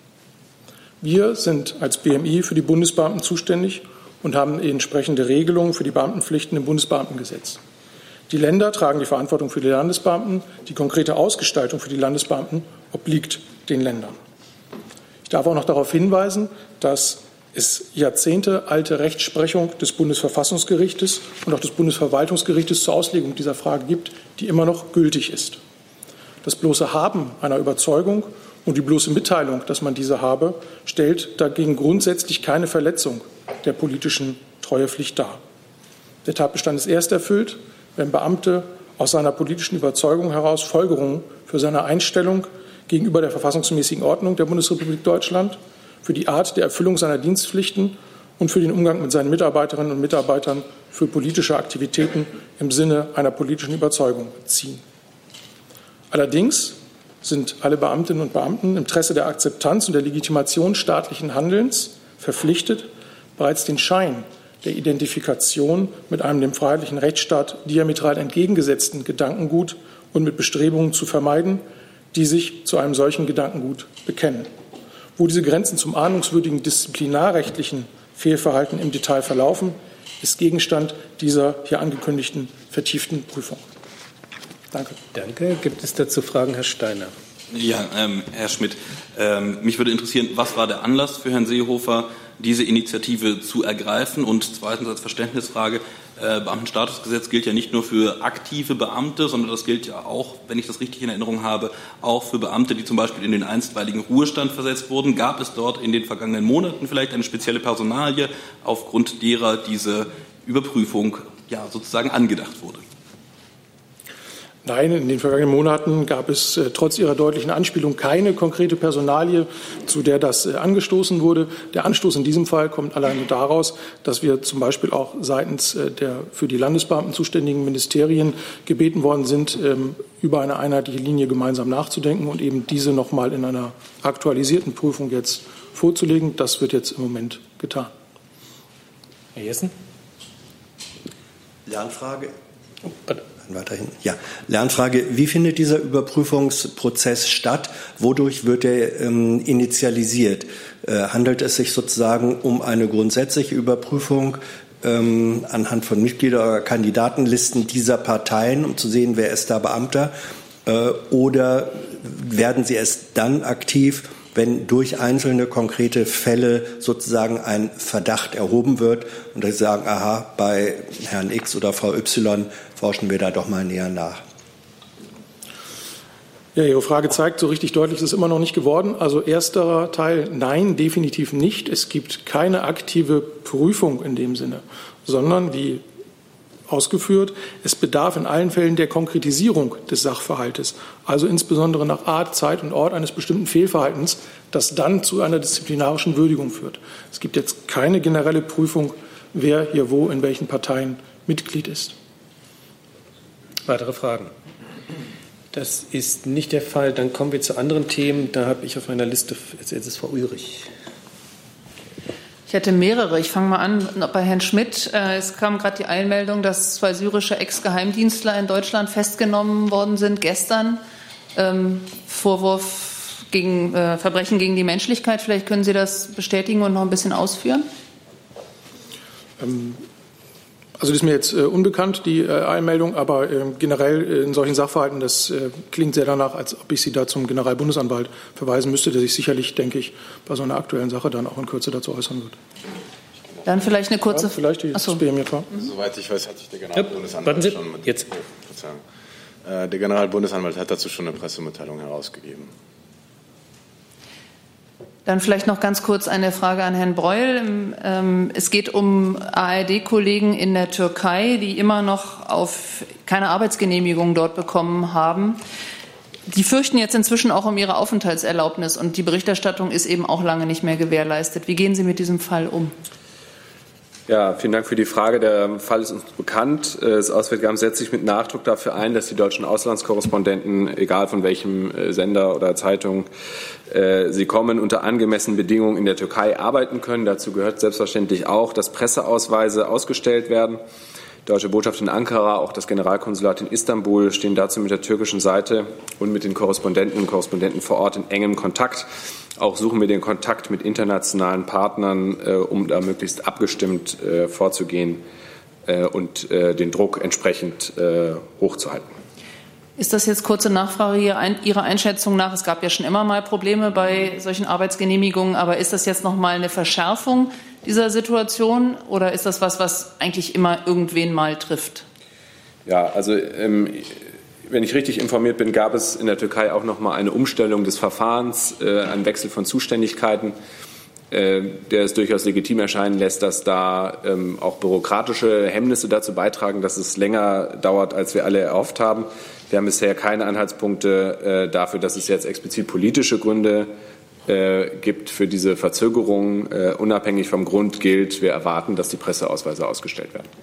Wir sind als BMI für die Bundesbeamten zuständig und haben entsprechende Regelungen für die Beamtenpflichten im Bundesbeamtengesetz. Die Länder tragen die Verantwortung für die Landesbeamten. Die konkrete Ausgestaltung für die Landesbeamten obliegt den Ländern. Ich darf auch noch darauf hinweisen, dass es jahrzehntealte Rechtsprechung des Bundesverfassungsgerichtes und auch des Bundesverwaltungsgerichtes zur Auslegung dieser Frage gibt, die immer noch gültig ist. Das bloße Haben einer Überzeugung und die bloße Mitteilung, dass man diese habe, stellt dagegen grundsätzlich keine Verletzung der politischen Treuepflicht dar. Der Tatbestand ist erst erfüllt, wenn Beamte aus seiner politischen Überzeugung heraus Folgerungen für seine Einstellung gegenüber der verfassungsmäßigen Ordnung der Bundesrepublik Deutschland, für die Art der Erfüllung seiner Dienstpflichten und für den Umgang mit seinen Mitarbeiterinnen und Mitarbeitern für politische Aktivitäten im Sinne einer politischen Überzeugung ziehen. Allerdings sind alle Beamtinnen und Beamten im Interesse der Akzeptanz und der Legitimation staatlichen Handelns verpflichtet, bereits den Schein der Identifikation mit einem dem freiheitlichen Rechtsstaat diametral entgegengesetzten Gedankengut und mit Bestrebungen zu vermeiden, die sich zu einem solchen Gedankengut bekennen. Wo diese Grenzen zum ahnungswürdigen disziplinarrechtlichen Fehlverhalten im Detail verlaufen, ist Gegenstand dieser hier angekündigten vertieften Prüfung. Danke. Danke. Gibt es dazu Fragen, Herr Steiner? Ja, Herr Schmidt, mich würde interessieren, was war der Anlass für Herrn Seehofer, diese Initiative zu ergreifen? Und zweitens als Verständnisfrage, Beamtenstatusgesetz gilt ja nicht nur für aktive Beamte, sondern das gilt ja auch, wenn ich das richtig in Erinnerung habe, auch für Beamte, die zum Beispiel in den einstweiligen Ruhestand versetzt wurden. Gab es dort in den vergangenen Monaten vielleicht eine spezielle Personalie, aufgrund derer diese Überprüfung ja sozusagen angedacht wurde? Nein, in den vergangenen Monaten gab es trotz Ihrer deutlichen Anspielung keine konkrete Personalie, zu der das angestoßen wurde. Der Anstoß in diesem Fall kommt alleine daraus, dass wir zum Beispiel auch seitens der für die Landesbeamten zuständigen Ministerien gebeten worden sind, über eine einheitliche Linie gemeinsam nachzudenken und eben diese noch mal in einer aktualisierten Prüfung jetzt vorzulegen. Das wird jetzt im Moment getan. Herr Jessen? Lernfrage. Weiterhin. Ja, Lernfrage. Wie findet dieser Überprüfungsprozess statt? Wodurch wird er initialisiert? Handelt es sich sozusagen um eine grundsätzliche Überprüfung anhand von Mitglieder- oder Kandidatenlisten dieser Parteien, um zu sehen, wer ist da Beamter? Oder werden Sie erst dann aktiv, wenn durch einzelne konkrete Fälle sozusagen ein Verdacht erhoben wird und Sie sagen, aha, bei Herrn X oder Frau Y forschen wir da doch mal näher nach? Ja, Ihre Frage zeigt, so richtig deutlich ist es immer noch nicht geworden. Also ersterer Teil, nein, definitiv nicht. Es gibt keine aktive Prüfung in dem Sinne, sondern, wie ausgeführt, es bedarf in allen Fällen der Konkretisierung des Sachverhaltes, also insbesondere nach Art, Zeit und Ort eines bestimmten Fehlverhaltens, das dann zu einer disziplinarischen Würdigung führt. Es gibt jetzt keine generelle Prüfung, wer hier wo in welchen Parteien Mitglied ist. Weitere Fragen? Das ist nicht der Fall. Dann kommen wir zu anderen Themen. Da habe ich auf meiner Liste, jetzt ist Frau Ulrich. Ich hätte mehrere. Ich fange mal an bei Herrn Schmidt. Es kam gerade die Einmeldung, dass 2 syrische Ex-Geheimdienstler in Deutschland festgenommen worden sind gestern. Vorwurf gegen Verbrechen gegen die Menschlichkeit. Vielleicht können Sie das bestätigen und noch ein bisschen ausführen? Also das ist mir jetzt unbekannt, die Einmeldung, aber generell in solchen Sachverhalten, das klingt sehr danach, als ob ich Sie da zum Generalbundesanwalt verweisen müsste, der sich sicherlich, denke ich, bei so einer aktuellen Sache dann auch in Kürze dazu äußern wird. Dann vielleicht eine kurze... Ja, vielleicht die SPM. Soweit ich weiß, hat sich der Generalbundesanwalt schon... Jetzt. Der Generalbundesanwalt hat dazu schon eine Pressemitteilung herausgegeben. Dann vielleicht noch ganz kurz eine Frage an Herrn Breul. Es geht um ARD-Kollegen in der Türkei, die immer noch keine Arbeitsgenehmigung dort bekommen haben. Die fürchten jetzt inzwischen auch um ihre Aufenthaltserlaubnis und die Berichterstattung ist eben auch lange nicht mehr gewährleistet. Wie gehen Sie mit diesem Fall um? Ja, vielen Dank für die Frage. Der Fall ist uns bekannt. Das Auswärtige Amt setzt sich mit Nachdruck dafür ein, dass die deutschen Auslandskorrespondenten, egal von welchem Sender oder Zeitung sie kommen, unter angemessenen Bedingungen in der Türkei arbeiten können. Dazu gehört selbstverständlich auch, dass Presseausweise ausgestellt werden. Die Deutsche Botschaft in Ankara, auch das Generalkonsulat in Istanbul stehen dazu mit der türkischen Seite und mit den Korrespondentinnen und Korrespondenten vor Ort in engem Kontakt. Auch suchen wir den Kontakt mit internationalen Partnern, um da möglichst abgestimmt vorzugehen und den Druck entsprechend hochzuhalten. Ist das jetzt kurze Nachfrage Ihrer Einschätzung nach? Es gab ja schon immer mal Probleme bei solchen Arbeitsgenehmigungen, aber ist das jetzt noch mal eine Verschärfung dieser Situation oder ist das was eigentlich immer irgendwen mal trifft? Ja, also wenn ich richtig informiert bin, gab es in der Türkei auch noch mal eine Umstellung des Verfahrens, einen Wechsel von Zuständigkeiten, der es durchaus legitim erscheinen lässt, dass da auch bürokratische Hemmnisse dazu beitragen, dass es länger dauert, als wir alle erhofft haben. Wir haben bisher keine Anhaltspunkte dafür, dass es jetzt explizit politische Gründe gibt für diese Verzögerung. Unabhängig vom Grund gilt, wir erwarten, dass die Presseausweise ausgestellt werden.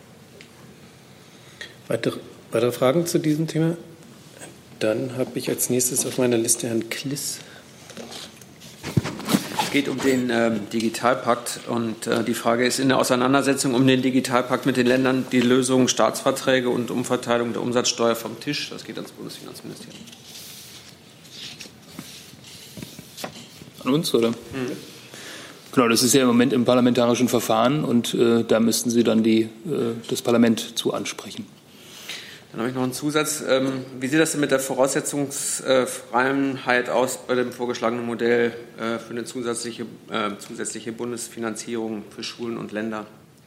Weitere Fragen zu diesem Thema? Dann habe ich als nächstes auf meiner Liste Herrn Kliss. Es geht um den Digitalpakt und die Frage ist in der Auseinandersetzung um den Digitalpakt mit den Ländern die Lösung Staatsverträge und Umverteilung der Umsatzsteuer vom Tisch. Das geht ans Bundesfinanzministerium. An uns, oder? Genau, das ist ja im Moment im parlamentarischen Verfahren und da müssten Sie dann das Parlament zu ansprechen. Dann habe ich noch einen Zusatz. Wie sieht das denn mit der Voraussetzungsfreiheit aus bei dem vorgeschlagenen Modell für eine zusätzliche Bundesfinanzierung für Schulen und Länder?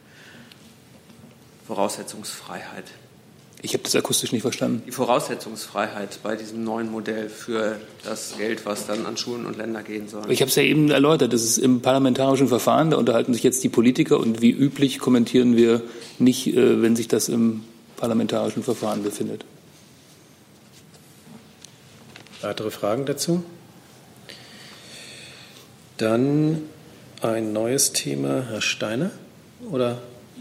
Voraussetzungsfreiheit. Ich habe das akustisch nicht verstanden. Die Voraussetzungsfreiheit bei diesem neuen Modell für das Geld, was dann an Schulen und Länder gehen soll. Ich habe es ja eben erläutert, das ist im parlamentarischen Verfahren, da unterhalten sich jetzt die Politiker und wie üblich kommentieren wir nicht, wenn sich das im parlamentarischen Verfahren befindet. Weitere Fragen dazu? Dann ein neues Thema, Herr Steiner, oder?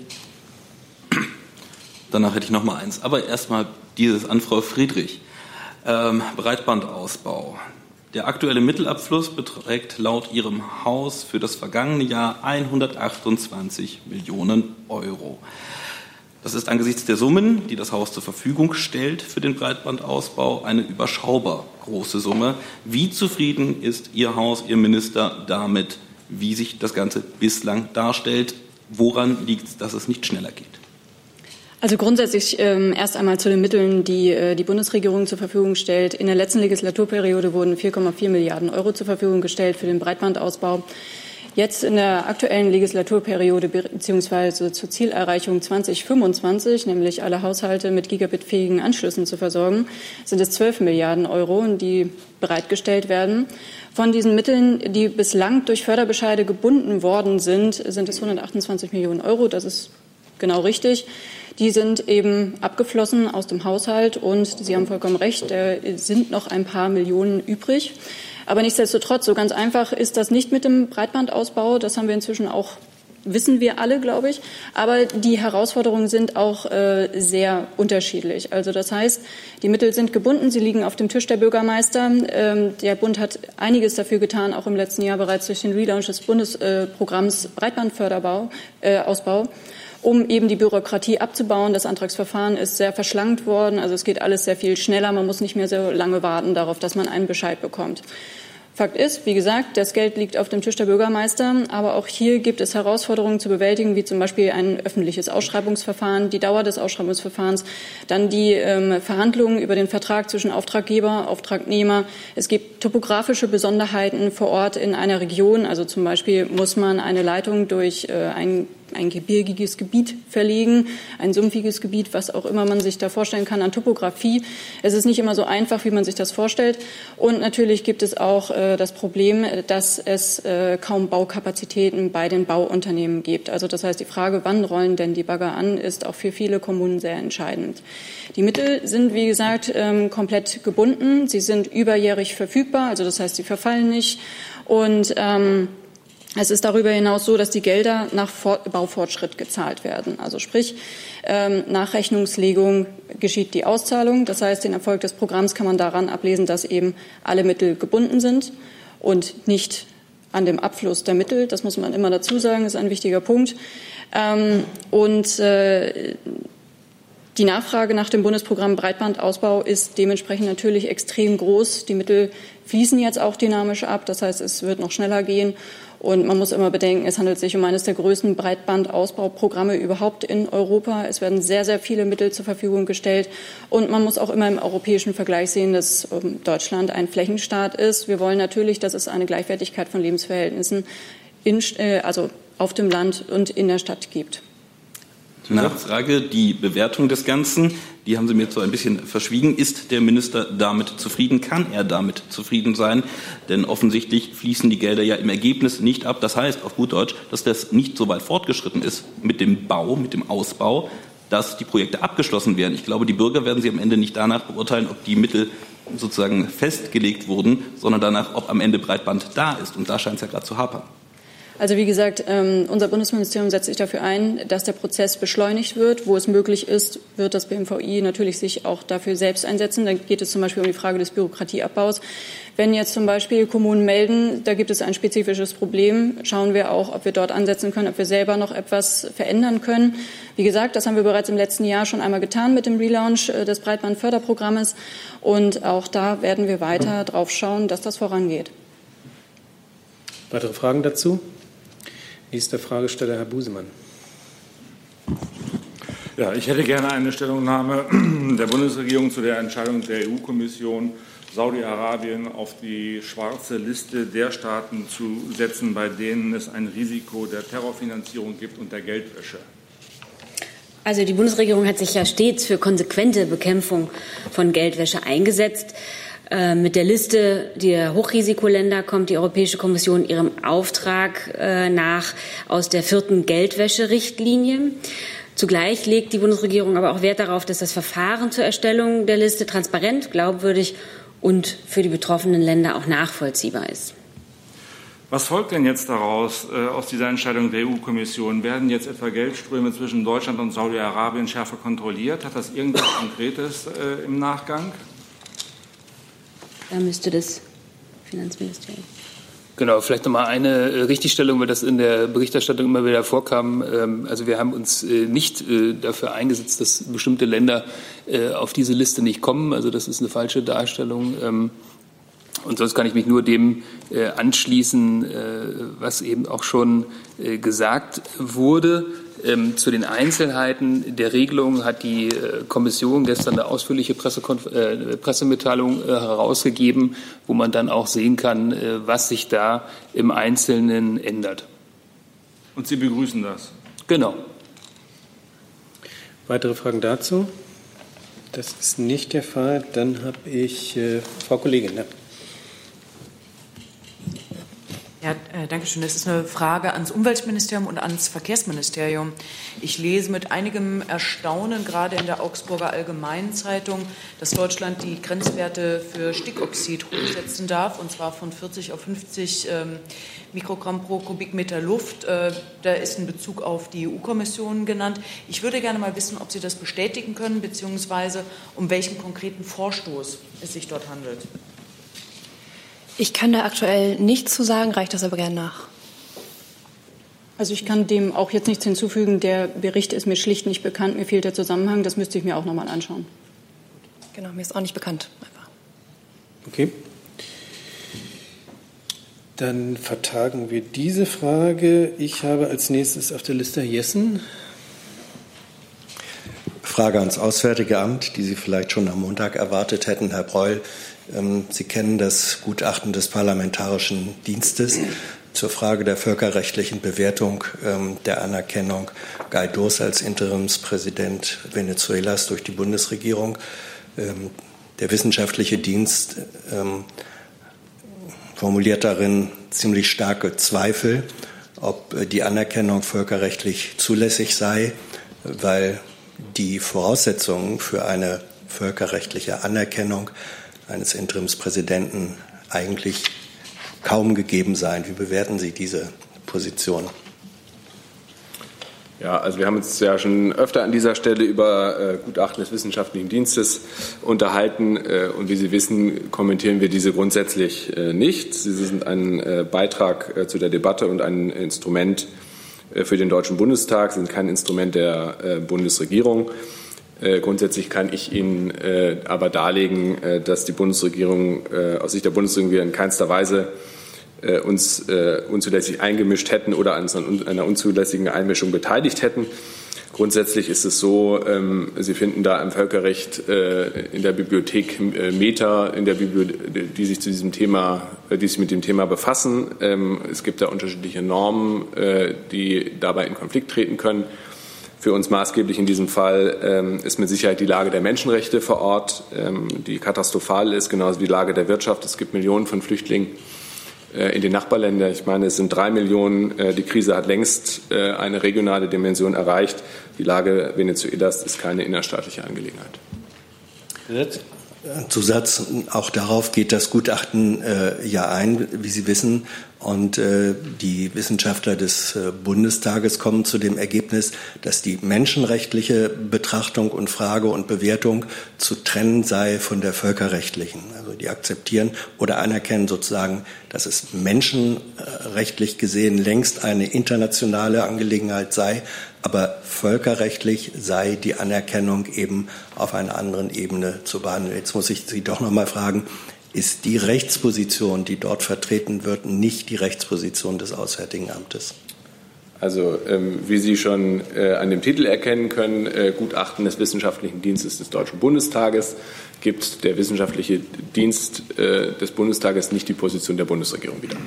Danach hätte ich noch mal eins. Aber erstmal dieses an Frau Friedrich. Breitbandausbau. Der aktuelle Mittelabfluss beträgt laut Ihrem Haus für das vergangene Jahr 128 Millionen Euro. Das ist angesichts der Summen, die das Haus zur Verfügung stellt für den Breitbandausbau, eine überschaubar große Summe. Wie zufrieden ist Ihr Haus, Ihr Minister damit, wie sich das Ganze bislang darstellt? Woran liegt es, dass es nicht schneller geht? Also grundsätzlich erst einmal zu den Mitteln, die die Bundesregierung zur Verfügung stellt. In der letzten Legislaturperiode wurden 4,4 Milliarden Euro zur Verfügung gestellt für den Breitbandausbau. Jetzt in der aktuellen Legislaturperiode bzw. zur Zielerreichung 2025, nämlich alle Haushalte mit gigabitfähigen Anschlüssen zu versorgen, sind es 12 Milliarden Euro, die bereitgestellt werden. Von diesen Mitteln, die bislang durch Förderbescheide gebunden worden sind, sind es 128 Millionen Euro. Das ist genau richtig. Die sind eben abgeflossen aus dem Haushalt und Sie haben vollkommen recht, da sind noch ein paar Millionen übrig. Aber nichtsdestotrotz, so ganz einfach ist das nicht mit dem Breitbandausbau. Das haben wir inzwischen auch, wissen wir alle, glaube ich. Aber die Herausforderungen sind auch sehr unterschiedlich. Also das heißt, die Mittel sind gebunden, sie liegen auf dem Tisch der Bürgermeister. Der Bund hat einiges dafür getan, auch im letzten Jahr bereits durch den Relaunch des Bundesprogramms Breitbandförderausbau. um eben die Bürokratie abzubauen. Das Antragsverfahren ist sehr verschlankt worden. Also es geht alles sehr viel schneller. Man muss nicht mehr so lange warten darauf, dass man einen Bescheid bekommt. Fakt ist, wie gesagt, das Geld liegt auf dem Tisch der Bürgermeister, aber auch hier gibt es Herausforderungen zu bewältigen, wie zum Beispiel ein öffentliches Ausschreibungsverfahren, die Dauer des Ausschreibungsverfahrens, dann die Verhandlungen über den Vertrag zwischen Auftraggeber, Auftragnehmer. Es gibt topografische Besonderheiten vor Ort in einer Region, also zum Beispiel muss man eine Leitung durch ein gebirgiges Gebiet verlegen, ein sumpfiges Gebiet, was auch immer man sich da vorstellen kann an Topografie. Es ist nicht immer so einfach, wie man sich das vorstellt. Und natürlich gibt es auch das Problem, dass es kaum Baukapazitäten bei den Bauunternehmen gibt. Also das heißt, die Frage, wann rollen denn die Bagger an, ist auch für viele Kommunen sehr entscheidend. Die Mittel sind, wie gesagt, komplett gebunden. Sie sind überjährig verfügbar, also das heißt, sie verfallen nicht. Und es ist darüber hinaus so, dass die Gelder nach Baufortschritt gezahlt werden. Also sprich, nach Rechnungslegung geschieht die Auszahlung. Das heißt, den Erfolg des Programms kann man daran ablesen, dass eben alle Mittel gebunden sind und nicht an dem Abfluss der Mittel. Das muss man immer dazu sagen, ist ein wichtiger Punkt. Die Nachfrage nach dem Bundesprogramm Breitbandausbau ist dementsprechend natürlich extrem groß. Die Mittel fließen jetzt auch dynamisch ab. Das heißt, es wird noch schneller gehen. Und man muss immer bedenken, es handelt sich um eines der größten Breitbandausbauprogramme überhaupt in Europa. Es werden sehr, sehr viele Mittel zur Verfügung gestellt. Und man muss auch immer im europäischen Vergleich sehen, dass Deutschland ein Flächenstaat ist. Wir wollen natürlich, dass es eine Gleichwertigkeit von Lebensverhältnissen also auf dem Land und in der Stadt gibt. Nachfrage, die Bewertung des Ganzen, die haben Sie mir so ein bisschen verschwiegen. Ist der Minister damit zufrieden? Kann er damit zufrieden sein? Denn offensichtlich fließen die Gelder ja im Ergebnis nicht ab. Das heißt, auf gut Deutsch, dass das nicht so weit fortgeschritten ist mit dem Bau, mit dem Ausbau, dass die Projekte abgeschlossen werden. Ich glaube, die Bürger werden Sie am Ende nicht danach beurteilen, ob die Mittel sozusagen festgelegt wurden, sondern danach, ob am Ende Breitband da ist. Und da scheint es ja gerade zu hapern. Also wie gesagt, unser Bundesministerium setzt sich dafür ein, dass der Prozess beschleunigt wird. Wo es möglich ist, wird das BMVI natürlich sich auch dafür selbst einsetzen. Dann geht es zum Beispiel um die Frage des Bürokratieabbaus. Wenn jetzt zum Beispiel Kommunen melden, da gibt es ein spezifisches Problem, schauen wir auch, ob wir dort ansetzen können, ob wir selber noch etwas verändern können. Wie gesagt, das haben wir bereits im letzten Jahr schon einmal getan mit dem Relaunch des Breitbandförderprogrammes. Und auch da werden wir weiter drauf schauen, dass das vorangeht. Weitere Fragen dazu? Nächster Fragesteller, Herr Busemann. Ja, ich hätte gerne eine Stellungnahme der Bundesregierung zu der Entscheidung der EU-Kommission, Saudi-Arabien auf die schwarze Liste der Staaten zu setzen, bei denen es ein Risiko der Terrorfinanzierung gibt und der Geldwäsche. Also die Bundesregierung hat sich ja stets für konsequente Bekämpfung von Geldwäsche eingesetzt. Mit der Liste der Hochrisikoländer kommt die Europäische Kommission ihrem Auftrag nach aus der 4. Geldwäscherichtlinie. Zugleich legt die Bundesregierung aber auch Wert darauf, dass das Verfahren zur Erstellung der Liste transparent, glaubwürdig und für die betroffenen Länder auch nachvollziehbar ist. Was folgt denn jetzt daraus, aus dieser Entscheidung der EU-Kommission? Werden jetzt etwa Geldströme zwischen Deutschland und Saudi-Arabien schärfer kontrolliert? Hat das irgendwas Konkretes im Nachgang? Da müsste das Finanzministerium. Genau, vielleicht noch mal eine Richtigstellung, weil das in der Berichterstattung immer wieder vorkam. Also wir haben uns nicht dafür eingesetzt, dass bestimmte Länder auf diese Liste nicht kommen. Also das ist eine falsche Darstellung. Und sonst kann ich mich nur dem anschließen, was eben auch schon gesagt wurde. Zu den Einzelheiten der Regelung hat die Kommission gestern eine ausführliche Pressemitteilung herausgegeben, wo man dann auch sehen kann, was sich da im Einzelnen ändert. Und Sie begrüßen das? Genau. Weitere Fragen dazu? Das ist nicht der Fall. Dann habe ich Frau Kollegin. Ja. Ja, danke schön. Das ist eine Frage ans Umweltministerium und ans Verkehrsministerium. Ich lese mit einigem Erstaunen gerade in der Augsburger Allgemeinen Zeitung, dass Deutschland die Grenzwerte für Stickoxid hochsetzen darf, und zwar von 40 auf 50 Mikrogramm pro Kubikmeter Luft. Da ist ein Bezug auf die EU-Kommission genannt. Ich würde gerne mal wissen, ob Sie das bestätigen können, beziehungsweise um welchen konkreten Vorstoß es sich dort handelt. Ich kann da aktuell nichts zu sagen, reicht das aber gerne nach. Also ich kann dem auch jetzt nichts hinzufügen. Der Bericht ist mir schlicht nicht bekannt. Mir fehlt der Zusammenhang. Das müsste ich mir auch noch mal anschauen. Genau, mir ist auch nicht bekannt. Okay. Dann vertagen wir diese Frage. Ich habe als nächstes auf der Liste Herr Jessen. Frage ans Auswärtige Amt, die Sie vielleicht schon am Montag erwartet hätten, Herr Breul. Sie kennen das Gutachten des Parlamentarischen Dienstes zur Frage der völkerrechtlichen Bewertung der Anerkennung Guaidós als Interimspräsident Venezuelas durch die Bundesregierung. Der wissenschaftliche Dienst formuliert darin ziemlich starke Zweifel, ob die Anerkennung völkerrechtlich zulässig sei, weil die Voraussetzungen für eine völkerrechtliche Anerkennung eines Interimspräsidenten eigentlich kaum gegeben seien. Wie bewerten Sie diese Position? Ja, also wir haben uns ja schon öfter an dieser Stelle über Gutachten des Wissenschaftlichen Dienstes unterhalten. Und wie Sie wissen, kommentieren wir diese grundsätzlich nicht. Sie sind ein Beitrag zu der Debatte und ein Instrument für den Deutschen Bundestag, sind kein Instrument der Bundesregierung. Grundsätzlich kann ich Ihnen aber darlegen, dass die Bundesregierung aus Sicht der Bundesregierung in keinster Weise uns unzulässig eingemischt hätten oder an einer unzulässigen Einmischung beteiligt hätten. Grundsätzlich ist es so, Sie finden da im Völkerrecht in der Bibliothek Meter, die sich mit dem Thema befassen. Es gibt da unterschiedliche Normen, die dabei in Konflikt treten können. Für uns maßgeblich in diesem Fall ist mit Sicherheit die Lage der Menschenrechte vor Ort, die katastrophal ist, genauso wie die Lage der Wirtschaft. Es gibt Millionen von Flüchtlingen in den Nachbarländern. Ich meine, es sind 3 Millionen. Die Krise hat längst eine regionale Dimension erreicht. Die Lage Venezuelas ist keine innerstaatliche Angelegenheit. Zusatz, auch darauf geht das Gutachten ja ein, wie Sie wissen. Und die Wissenschaftler des Bundestages kommen zu dem Ergebnis, dass die menschenrechtliche Betrachtung und Frage und Bewertung zu trennen sei von der völkerrechtlichen. Also die akzeptieren oder anerkennen sozusagen, dass es menschenrechtlich gesehen längst eine internationale Angelegenheit sei, aber völkerrechtlich sei die Anerkennung eben auf einer anderen Ebene zu behandeln. Jetzt muss ich Sie doch noch mal fragen, ist die Rechtsposition, die dort vertreten wird, nicht die Rechtsposition des Auswärtigen Amtes? Also wie Sie schon an dem Titel erkennen können, Gutachten des Wissenschaftlichen Dienstes des Deutschen Bundestages, gibt der Wissenschaftliche Dienst des Bundestages nicht die Position der Bundesregierung wieder.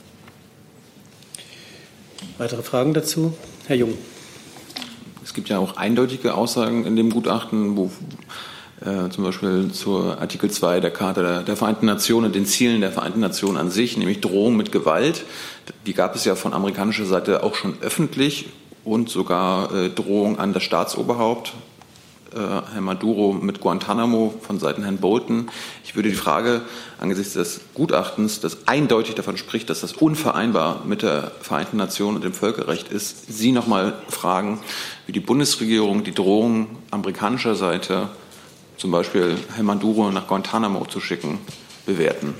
Weitere Fragen dazu? Herr Jung. Es gibt ja auch eindeutige Aussagen in dem Gutachten, wo zum Beispiel zur Artikel 2 der Charta der Vereinten Nationen, den Zielen der Vereinten Nationen an sich, nämlich Drohung mit Gewalt. Die gab es ja von amerikanischer Seite auch schon öffentlich und sogar Drohung an das Staatsoberhaupt, Herr Maduro mit Guantanamo von Seiten Herrn Bolton. Ich würde die Frage angesichts des Gutachtens, das eindeutig davon spricht, dass das unvereinbar mit der Vereinten Nationen und dem Völkerrecht ist, Sie noch mal fragen, wie die Bundesregierung die Drohung amerikanischer Seite, zum Beispiel Herrn Maduro nach Guantanamo zu schicken, bewerten.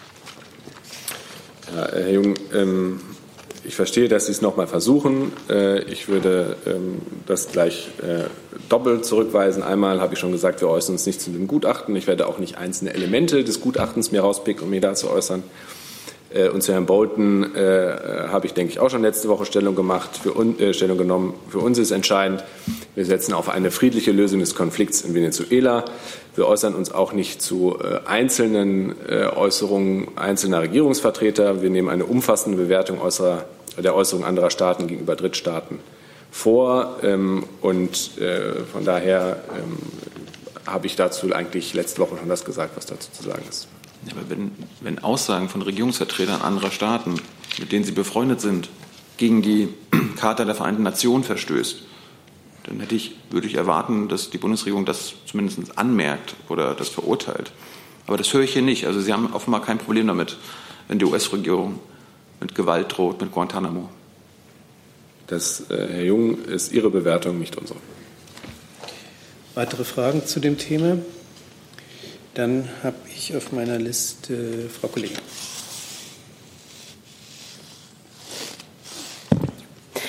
Ja, Herr Jung, ich verstehe, dass Sie es noch mal versuchen. Ich würde das gleich doppelt zurückweisen. Einmal habe ich schon gesagt, wir äußern uns nicht zu dem Gutachten. Ich werde auch nicht einzelne Elemente des Gutachtens mir rauspicken, um mir dazu äußern. Und zu Herrn Bolton habe ich, denke ich, auch schon letzte Woche Stellung genommen. Für uns ist entscheidend, wir setzen auf eine friedliche Lösung des Konflikts in Venezuela. Wir äußern uns auch nicht zu einzelnen Äußerungen einzelner Regierungsvertreter. Wir nehmen eine umfassende Bewertung der Äußerungen anderer Staaten gegenüber Drittstaaten vor. Und von daher habe ich dazu eigentlich letzte Woche schon das gesagt, was dazu zu sagen ist. Ja, aber wenn Aussagen von Regierungsvertretern anderer Staaten, mit denen Sie befreundet sind, gegen die Charta der Vereinten Nationen verstößt, dann würde ich erwarten, dass die Bundesregierung das zumindest anmerkt oder das verurteilt. Aber das höre ich hier nicht. Also Sie haben offenbar kein Problem damit, wenn die US-Regierung mit Gewalt droht, mit Guantanamo. Das, Herr Jung, ist Ihre Bewertung, nicht unsere. Weitere Fragen zu dem Thema? Dann habe ich auf meiner Liste Frau Kollegin.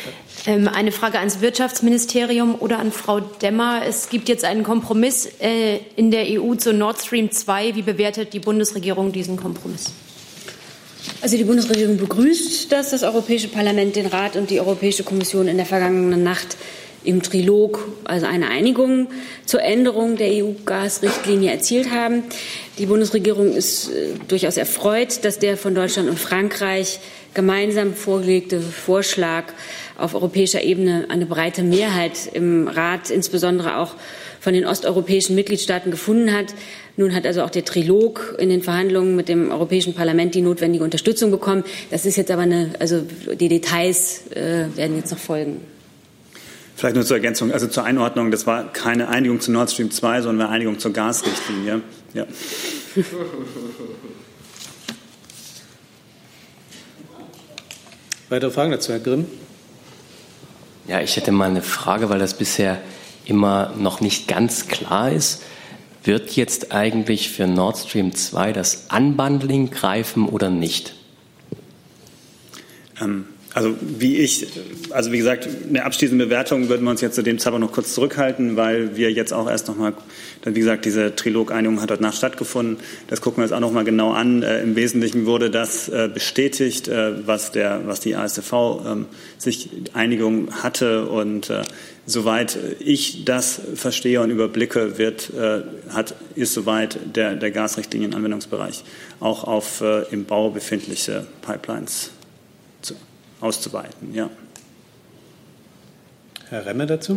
Eine Frage ans Wirtschaftsministerium oder an Frau Demmer. Es gibt jetzt einen Kompromiss in der EU zu Nord Stream 2. Wie bewertet die Bundesregierung diesen Kompromiss? Also die Bundesregierung begrüßt, dass das Europäische Parlament, den Rat und die Europäische Kommission in der vergangenen Nacht im Trilog also eine Einigung zur Änderung der EU-Gasrichtlinie erzielt haben. Die Bundesregierung ist durchaus erfreut, dass der von Deutschland und Frankreich gemeinsam vorgelegte Vorschlag auf europäischer Ebene eine breite Mehrheit im Rat, insbesondere auch von den osteuropäischen Mitgliedstaaten, gefunden hat. Nun hat also auch der Trilog in den Verhandlungen mit dem Europäischen Parlament die notwendige Unterstützung bekommen. Das ist jetzt aber die Details werden jetzt noch folgen. Vielleicht nur zur Ergänzung, also zur Einordnung, das war keine Einigung zu Nord Stream 2, sondern eine Einigung zur Gasrichtlinie. Ja. Weitere Fragen dazu, Herr Grimm? Ja, ich hätte mal eine Frage, weil das bisher immer noch nicht ganz klar ist. Wird jetzt eigentlich für Nord Stream 2 das Unbundling greifen oder nicht? Also wie gesagt, eine abschließende Bewertung würden wir uns jetzt zu dem Zeitpunkt noch kurz zurückhalten, weil wir jetzt auch erst nochmal, wie gesagt, diese Trilog-Einigung hat heute Nacht stattgefunden. Das gucken wir uns auch nochmal genau an. Im Wesentlichen wurde das bestätigt, was die AStV sich Einigung hatte, und soweit ich das verstehe und überblicke, ist soweit der Gasrichtlinien-Anwendungsbereich auch auf im Bau befindliche Pipelines auszuweiten. Ja. Herr Remme dazu?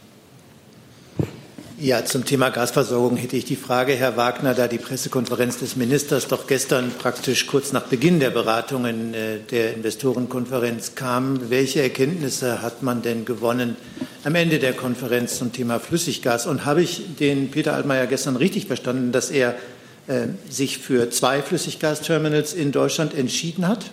Ja, zum Thema Gasversorgung hätte ich die Frage, Herr Wagner, da die Pressekonferenz des Ministers doch gestern praktisch kurz nach Beginn der Beratungen der Investorenkonferenz kam. Welche Erkenntnisse hat man denn gewonnen am Ende der Konferenz zum Thema Flüssiggas? Und habe ich den Peter Altmaier gestern richtig verstanden, dass er sich für 2 Flüssiggasterminals in Deutschland entschieden hat?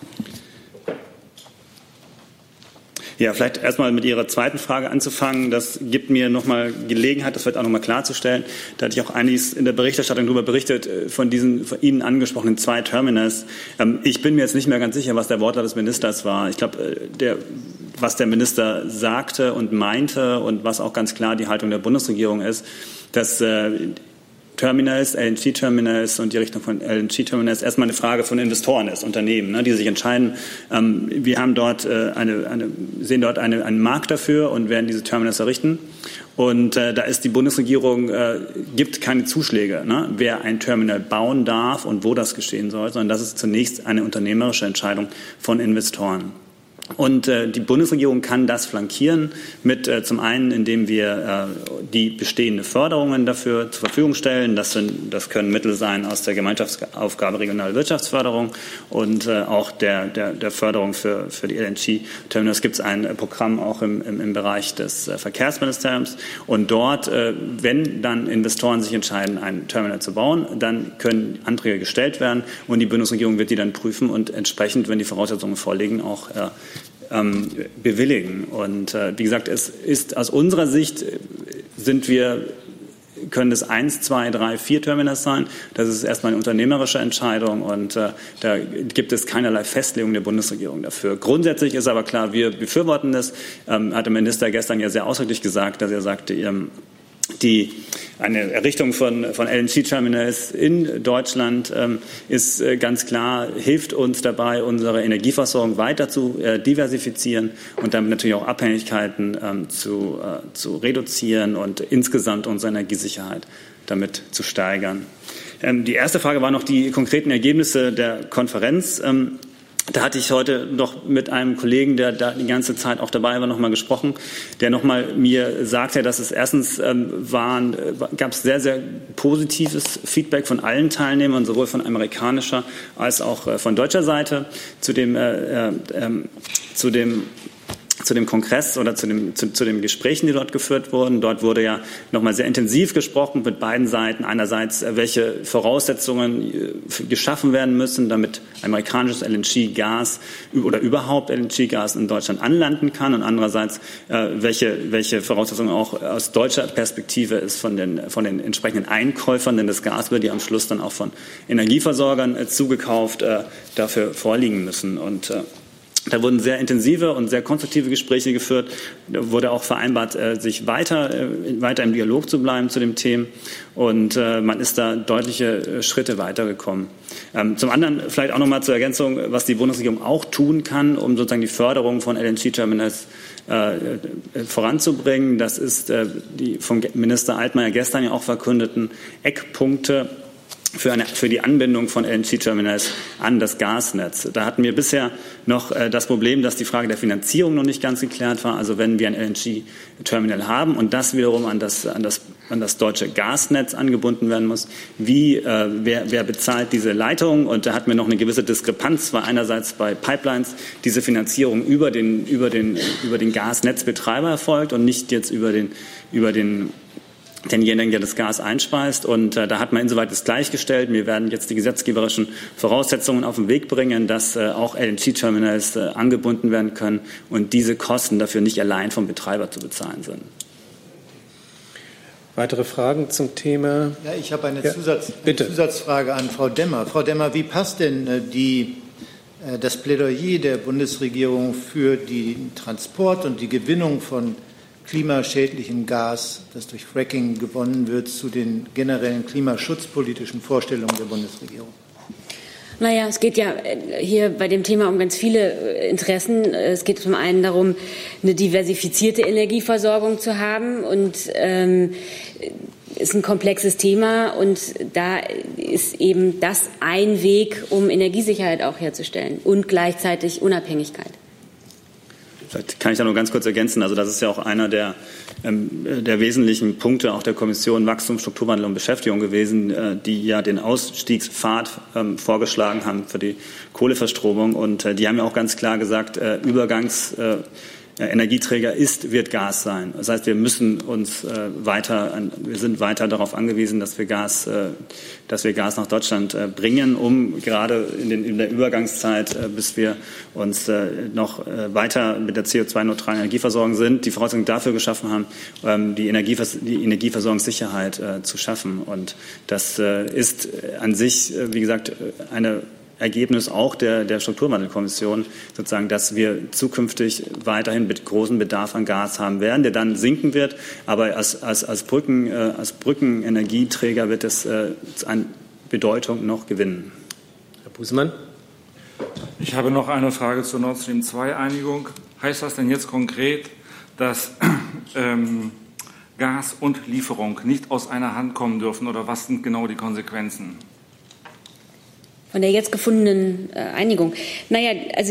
Ja, vielleicht erstmal mit Ihrer zweiten Frage anzufangen. Das gibt mir nochmal Gelegenheit, das wird auch nochmal klarzustellen. Da hatte ich auch einiges in der Berichterstattung darüber berichtet, von diesen von Ihnen angesprochenen 2 Terminals. Ich bin mir jetzt nicht mehr ganz sicher, was der Wortlaut des Ministers war. Ich glaube, was der Minister sagte und meinte und was auch ganz klar die Haltung der Bundesregierung ist, dass Terminals, LNG-Terminals und die Richtung von LNG-Terminals erstmal eine Frage von Investoren ist, Unternehmen, die sich entscheiden. Wir haben dort sehen dort einen Markt dafür und werden diese Terminals errichten. Und da ist die Bundesregierung, gibt keine Zuschläge, wer ein Terminal bauen darf und wo das geschehen soll, sondern das ist zunächst eine unternehmerische Entscheidung von Investoren. Und die Bundesregierung kann das flankieren mit zum einen, indem wir die bestehenden Förderungen dafür zur Verfügung stellen. Das können Mittel sein aus der Gemeinschaftsaufgabe Regionale Wirtschaftsförderung und auch der Förderung für die LNG-Terminals. Gibt es ein Programm auch im Bereich des Verkehrsministeriums. Und dort, wenn dann Investoren sich entscheiden, ein Terminal zu bauen, dann können Anträge gestellt werden und die Bundesregierung wird die dann prüfen und entsprechend, wenn die Voraussetzungen vorliegen, auch bewilligen. Und wie gesagt, es ist aus unserer Sicht können es 1, 2, 3, 4 Terminals sein. Das ist erstmal eine unternehmerische Entscheidung und da gibt es keinerlei Festlegung der Bundesregierung dafür. Grundsätzlich ist aber klar, wir befürworten das. Hat der Minister gestern ja sehr ausdrücklich gesagt, dass er sagte, eine Errichtung von LNG-Terminals in Deutschland ist ganz klar, hilft uns dabei, unsere Energieversorgung weiter zu diversifizieren und damit natürlich auch Abhängigkeiten zu reduzieren und insgesamt unsere Energiesicherheit damit zu steigern. Die erste Frage war noch die konkreten Ergebnisse der Konferenz. Da hatte ich heute noch mit einem Kollegen, der da die ganze Zeit auch dabei war, noch mal gesprochen, der noch mal mir sagte, dass es erstens gab es sehr, sehr positives Feedback von allen Teilnehmern, sowohl von amerikanischer als auch von deutscher Seite zu dem Kongress oder zu den Gesprächen, die dort geführt wurden. Dort wurde ja nochmal sehr intensiv gesprochen mit beiden Seiten. Einerseits, welche Voraussetzungen geschaffen werden müssen, damit amerikanisches LNG-Gas oder überhaupt LNG-Gas in Deutschland anlanden kann. Und andererseits, welche Voraussetzungen auch aus deutscher Perspektive es von den entsprechenden Einkäufern, denn das Gas wird ja am Schluss dann auch von Energieversorgern zugekauft, dafür vorliegen müssen. Und Da wurden sehr intensive und sehr konstruktive Gespräche geführt. Da wurde auch vereinbart, sich weiter im Dialog zu bleiben zu dem Thema. Und man ist da deutliche Schritte weitergekommen. Zum anderen vielleicht auch noch mal zur Ergänzung, was die Bundesregierung auch tun kann, um sozusagen die Förderung von LNG-Terminals voranzubringen. Das ist die vom Minister Altmaier gestern ja auch verkündeten Eckpunkte für die Anbindung von LNG-Terminals an das Gasnetz. Da hatten wir bisher noch das Problem, dass die Frage der Finanzierung noch nicht ganz geklärt war. Also wenn wir ein LNG-Terminal haben und das wiederum an das deutsche Gasnetz angebunden werden muss, wer bezahlt diese Leitung? Und da hatten wir noch eine gewisse Diskrepanz, weil einerseits bei Pipelines diese Finanzierung über den Gasnetzbetreiber erfolgt und nicht jetzt über denjenigen, der das Gas einspeist. Und da hat man insoweit es gleichgestellt. Wir werden jetzt die gesetzgeberischen Voraussetzungen auf den Weg bringen, dass auch LNG-Terminals angebunden werden können und diese Kosten dafür nicht allein vom Betreiber zu bezahlen sind. Weitere Fragen zum Thema? Ja, ich habe eine Zusatzfrage an Frau Demmer. Frau Demmer, wie passt denn das Plädoyer der Bundesregierung für den Transport und die Gewinnung von klimaschädlichem Gas, das durch Fracking gewonnen wird, zu den generellen klimaschutzpolitischen Vorstellungen der Bundesregierung? Naja, es geht ja hier bei dem Thema um ganz viele Interessen. Es geht zum einen darum, eine diversifizierte Energieversorgung zu haben und ist ein komplexes Thema und da ist eben das ein Weg, um Energiesicherheit auch herzustellen und gleichzeitig Unabhängigkeit. Vielleicht kann ich da nur ganz kurz ergänzen. Also das ist ja auch einer der wesentlichen Punkte auch der Kommission Wachstum, Strukturwandel und Beschäftigung gewesen, die ja den Ausstiegspfad vorgeschlagen haben für die Kohleverstromung. Und die haben ja auch ganz klar gesagt, Energieträger wird Gas sein. Das heißt, wir sind weiter darauf angewiesen, dass wir Gas nach Deutschland bringen, um gerade in der Übergangszeit, bis wir uns noch weiter mit der CO2-neutralen Energieversorgung sind, die Voraussetzungen dafür geschaffen haben, die Energieversorgungssicherheit zu schaffen. Und das ist an sich, wie gesagt, eine Ergebnis auch der Strukturwandelkommission, sozusagen, dass wir zukünftig weiterhin mit großem Bedarf an Gas haben werden, der dann sinken wird. Aber als Brückenenergieträger wird es an Bedeutung noch gewinnen. Herr Busemann. Ich habe noch eine Frage zur Nord Stream 2 Einigung. Heißt das denn jetzt konkret, dass Gas und Lieferung nicht aus einer Hand kommen dürfen, oder was sind genau die Konsequenzen? Von der jetzt gefundenen Einigung. Naja, also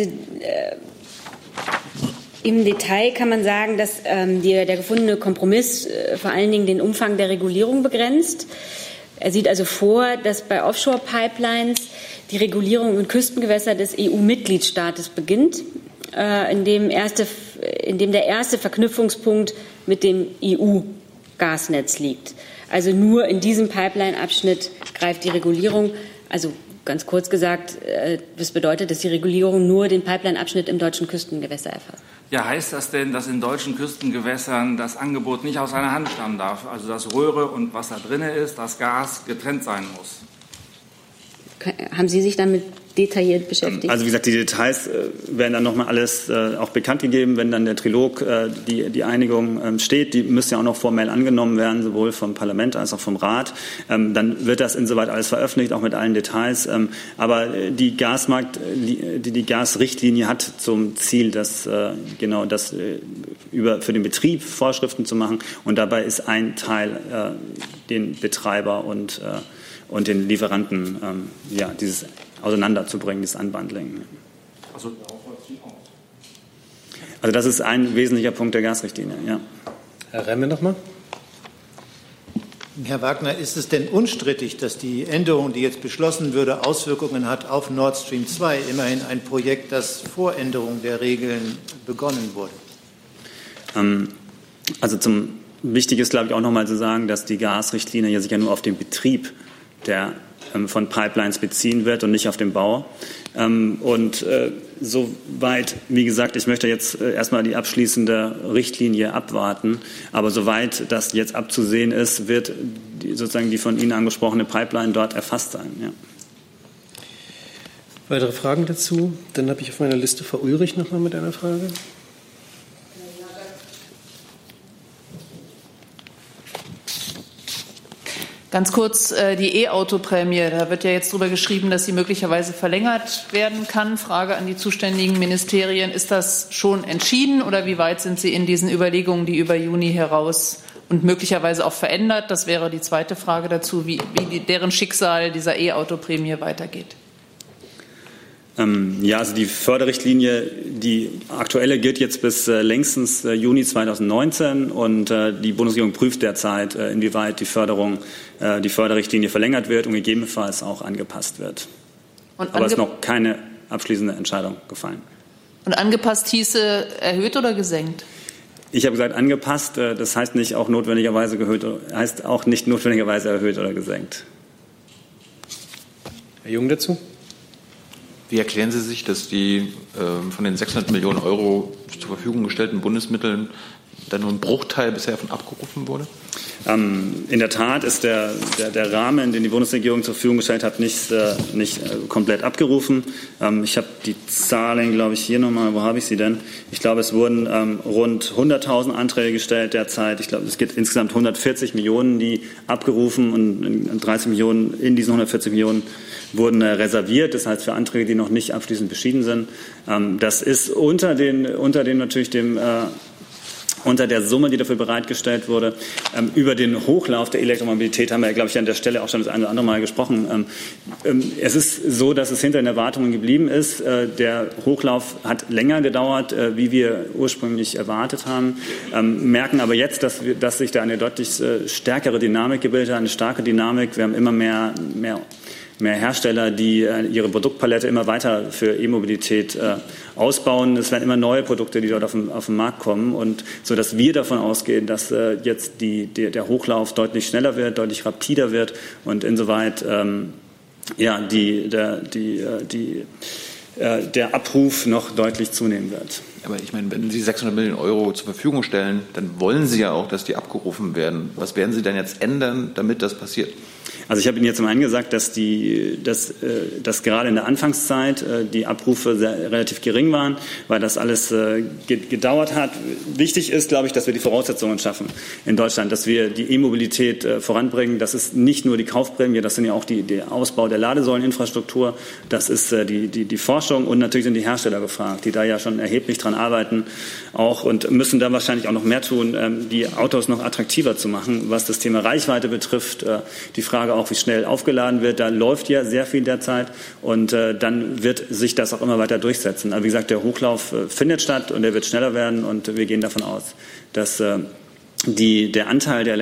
im Detail kann man sagen, dass der gefundene Kompromiss vor allen Dingen den Umfang der Regulierung begrenzt. Er sieht also vor, dass bei Offshore-Pipelines die Regulierung in Küstengewässer des EU-Mitgliedstaates beginnt, in dem der erste Verknüpfungspunkt mit dem EU-Gasnetz liegt. Also nur in diesem Pipeline-Abschnitt greift die Regulierung, also ganz kurz gesagt, das bedeutet, dass die Regulierung nur den Pipeline-Abschnitt im deutschen Küstengewässer erfasst. Ja, heißt das denn, dass in deutschen Küstengewässern das Angebot nicht aus einer Hand stammen darf? Also dass Röhre und was da drin ist, das Gas getrennt sein muss? Haben Sie sich damit detailliert beschäftigt? Also wie gesagt, die Details werden dann nochmal alles auch bekannt gegeben, wenn dann der Trilog, die Einigung steht. Die müsste ja auch noch formell angenommen werden, sowohl vom Parlament als auch vom Rat. Dann wird das insoweit alles veröffentlicht, auch mit allen Details. Aber die Gasrichtlinie hat zum Ziel, für den Betrieb Vorschriften zu machen. Und dabei ist ein Teil den Betreiber und den Lieferanten dieses auseinanderzubringen, das Unbundling. Also das ist ein wesentlicher Punkt der Gasrichtlinie, ja. Herr Remme nochmal. Herr Wagner, ist es denn unstrittig, dass die Änderung, die jetzt beschlossen würde, Auswirkungen hat auf Nord Stream 2, immerhin ein Projekt, das vor Änderung der Regeln begonnen wurde? Wichtig ist, glaube ich, auch nochmal zu sagen, dass die Gasrichtlinie ja sich ja nur auf den Betrieb von Pipelines beziehen wird und nicht auf den Bau. Soweit, wie gesagt, ich möchte jetzt erstmal die abschließende Richtlinie abwarten, aber soweit das jetzt abzusehen ist, wird sozusagen die von Ihnen angesprochene Pipeline dort erfasst sein. Ja. Weitere Fragen dazu? Dann habe ich auf meiner Liste Frau Ulrich noch mal mit einer Frage. Ganz kurz die E-Auto-Prämie. Da wird ja jetzt darüber geschrieben, dass sie möglicherweise verlängert werden kann. Frage an die zuständigen Ministerien. Ist das schon entschieden oder wie weit sind Sie in diesen Überlegungen, die über Juni heraus und möglicherweise auch verändert? Das wäre die zweite Frage dazu, wie deren Schicksal dieser E-Auto-Prämie weitergeht. Ja, also die Förderrichtlinie, die aktuelle, gilt jetzt bis längstens Juni 2019 und die Bundesregierung prüft derzeit, inwieweit die Förderrichtlinie verlängert wird und gegebenenfalls auch angepasst wird. Aber es ist noch keine abschließende Entscheidung gefallen. Und angepasst hieße erhöht oder gesenkt? Ich habe gesagt angepasst, das heißt nicht auch notwendigerweise erhöht oder gesenkt. Herr Jung dazu? Wie erklären Sie sich, dass die von den 600 Millionen Euro zur Verfügung gestellten Bundesmitteln dann nur ein Bruchteil bisher davon abgerufen wurde? In der Tat ist der Rahmen, den die Bundesregierung zur Verfügung gestellt hat, nicht komplett abgerufen. Ich habe die Zahlen, glaube ich, hier nochmal. Wo habe ich sie denn? Ich glaube, es wurden rund 100.000 Anträge gestellt derzeit. Ich glaube, es gibt insgesamt 140 Millionen, die abgerufen und 30 Millionen in diesen 140 Millionen wurden reserviert. Das heißt für Anträge, die noch nicht abschließend beschieden sind. Das ist unter der Summe, die dafür bereitgestellt wurde. Über den Hochlauf der Elektromobilität haben wir, glaube ich, an der Stelle auch schon das eine oder andere Mal gesprochen. Es ist so, dass es hinter den Erwartungen geblieben ist. Der Hochlauf hat länger gedauert, wie wir ursprünglich erwartet haben, merken aber jetzt, dass sich da eine deutlich stärkere Dynamik gebildet hat, eine starke Dynamik. Wir haben immer mehr Hersteller, die ihre Produktpalette immer weiter für E-Mobilität ausbauen. Es werden immer neue Produkte, die dort auf den Markt kommen, und so dass wir davon ausgehen, dass jetzt der Hochlauf deutlich schneller wird, deutlich rapider wird und insoweit der Abruf noch deutlich zunehmen wird. Aber ich meine, wenn Sie 600 Millionen Euro zur Verfügung stellen, dann wollen Sie ja auch, dass die abgerufen werden. Was werden Sie denn jetzt ändern, damit das passiert? Also ich habe Ihnen jetzt zum einen gesagt, dass gerade in der Anfangszeit die Abrufe relativ gering waren, weil das alles gedauert hat. Wichtig ist, glaube ich, dass wir die Voraussetzungen schaffen in Deutschland, dass wir die E-Mobilität voranbringen. Das ist nicht nur die Kaufprämie, das sind ja auch der Ausbau der Ladesäuleninfrastruktur, das ist die Forschung, und natürlich sind die Hersteller gefragt, die da ja schon erheblich dran arbeiten auch und müssen da wahrscheinlich auch noch mehr tun, die Autos noch attraktiver zu machen, was das Thema Reichweite betrifft, die Frage auch, wie schnell aufgeladen wird. Da läuft ja sehr viel derzeit und dann wird sich das auch immer weiter durchsetzen. Aber wie gesagt, der Hochlauf findet statt und er wird schneller werden und wir gehen davon aus, dass der Anteil der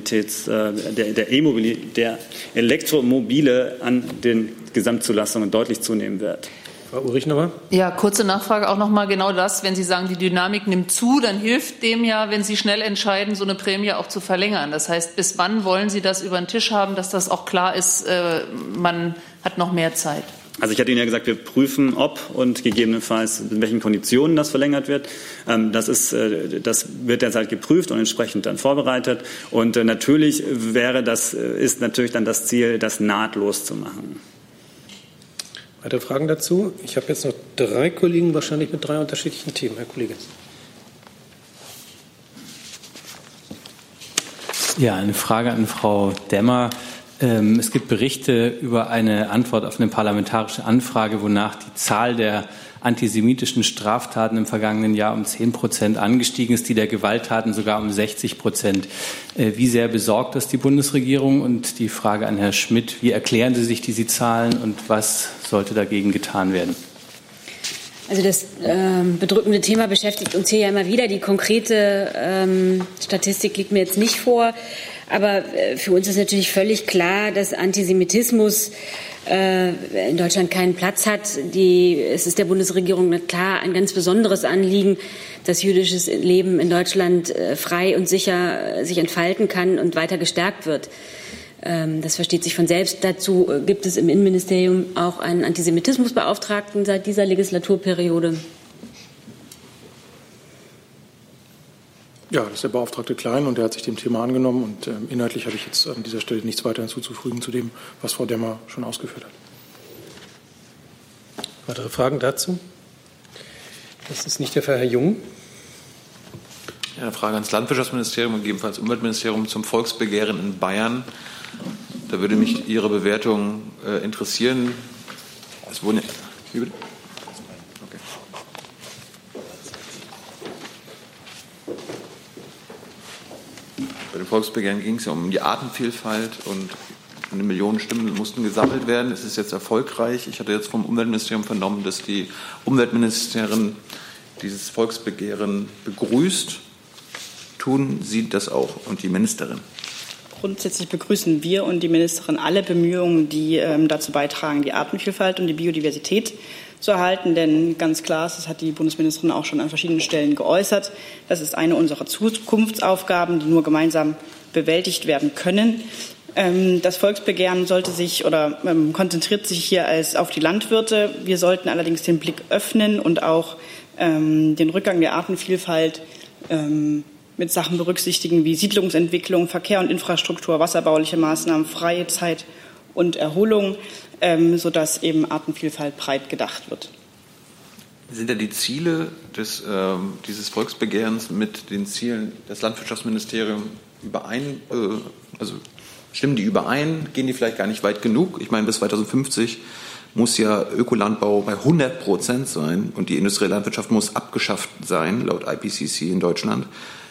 der Elektromobile an den Gesamtzulassungen deutlich zunehmen wird. Frau Ulrich nochmal? Ja, kurze Nachfrage auch nochmal genau das. Wenn Sie sagen, die Dynamik nimmt zu, dann hilft dem ja, wenn Sie schnell entscheiden, so eine Prämie auch zu verlängern. Das heißt, bis wann wollen Sie das über den Tisch haben, dass das auch klar ist, man hat noch mehr Zeit? Also ich hatte Ihnen ja gesagt, wir prüfen, ob und gegebenenfalls in welchen Konditionen das verlängert wird. Das wird derzeit geprüft und entsprechend dann vorbereitet. Und natürlich ist natürlich dann das Ziel, das nahtlos zu machen. Weitere Fragen dazu? Ich habe jetzt noch 3 Kollegen, wahrscheinlich mit 3 unterschiedlichen Themen. Herr Kollege. Ja, eine Frage an Frau Demmer. Es gibt Berichte über eine Antwort auf eine parlamentarische Anfrage, wonach die Zahl der antisemitischen Straftaten im vergangenen Jahr um 10% angestiegen ist, die der Gewalttaten sogar um 60%. Wie sehr besorgt das die Bundesregierung? Und die Frage an Herrn Schmidt, wie erklären Sie sich diese Zahlen und was sollte dagegen getan werden? Also das bedrückende Thema beschäftigt uns hier ja immer wieder. Die konkrete Statistik liegt mir jetzt nicht vor. Aber für uns ist natürlich völlig klar, dass Antisemitismus in Deutschland keinen Platz hat. Es ist der Bundesregierung klar ein ganz besonderes Anliegen, dass jüdisches Leben in Deutschland frei und sicher sich entfalten kann und weiter gestärkt wird. Das versteht sich von selbst. Dazu gibt es im Innenministerium auch einen Antisemitismusbeauftragten seit dieser Legislaturperiode. Ja, das ist der Beauftragte Klein und der hat sich dem Thema angenommen. Und inhaltlich habe ich jetzt an dieser Stelle nichts weiter hinzuzufügen zu dem, was Frau Demmer schon ausgeführt hat. Weitere Fragen dazu? Das ist nicht der Fall, Herr Jung. Ja, eine Frage ans Landwirtschaftsministerium und gegebenenfalls Umweltministerium zum Volksbegehren in Bayern. Da würde mich Ihre Bewertung interessieren. Es wurden ja, wie bitte? Okay. Bei dem Volksbegehren ging es ja um die Artenvielfalt und eine Million Stimmen mussten gesammelt werden. Es ist jetzt erfolgreich. Ich hatte jetzt vom Umweltministerium vernommen, dass die Umweltministerin dieses Volksbegehren begrüßt. Tun Sie das auch und die Ministerin? Grundsätzlich begrüßen wir und die Ministerin alle Bemühungen, die dazu beitragen, die Artenvielfalt und die Biodiversität zu erhalten. Denn ganz klar, das hat die Bundesministerin auch schon an verschiedenen Stellen geäußert, das ist eine unserer Zukunftsaufgaben, die nur gemeinsam bewältigt werden können. Das Volksbegehren sollte sich oder konzentriert sich hier auf die Landwirte. Wir sollten allerdings den Blick öffnen und auch den Rückgang der Artenvielfalt mit Sachen berücksichtigen wie Siedlungsentwicklung, Verkehr und Infrastruktur, wasserbauliche Maßnahmen, freie Zeit und Erholung, sodass eben Artenvielfalt breit gedacht wird. Sind ja die Ziele dieses Volksbegehrens mit den Zielen des Landwirtschaftsministeriums überein? Also stimmen die überein? Gehen die vielleicht gar nicht weit genug? Ich meine, bis 2050 muss ja Ökolandbau bei 100% sein und die industrielle Landwirtschaft muss abgeschafft sein, laut IPCC in Deutschland.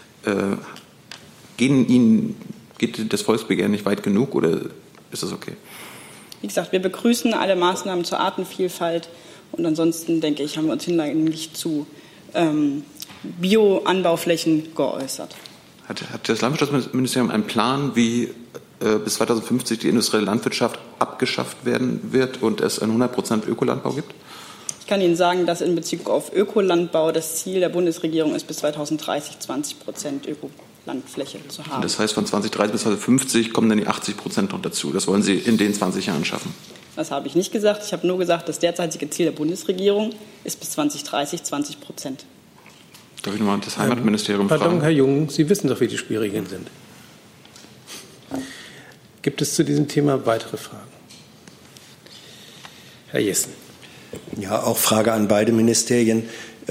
Geht das Volksbegehren nicht weit genug oder ist das okay? Wie gesagt, wir begrüßen alle Maßnahmen zur Artenvielfalt und ansonsten, denke ich, haben wir uns hinlänglich zu Bioanbauflächen geäußert. Hat das Landwirtschaftsministerium einen Plan, wie bis 2050 die industrielle Landwirtschaft abgeschafft werden wird und es einen 100% Ökolandbau gibt? Ich kann Ihnen sagen, dass in Bezug auf Ökolandbau das Ziel der Bundesregierung ist, bis 2030 20% Ökolandfläche zu haben. Und das heißt, von 2030 bis 2050 kommen dann die 80% noch dazu. Das wollen Sie in den 20 Jahren schaffen? Das habe ich nicht gesagt. Ich habe nur gesagt, das derzeitige Ziel der Bundesregierung ist bis 2030 20%. Darf ich nochmal das Heimatministerium fragen? Pardon, Herr Jung, Sie wissen doch, wie die Spielregeln sind. Gibt es zu diesem Thema weitere Fragen? Herr Jessen. Ja, auch Frage an beide Ministerien.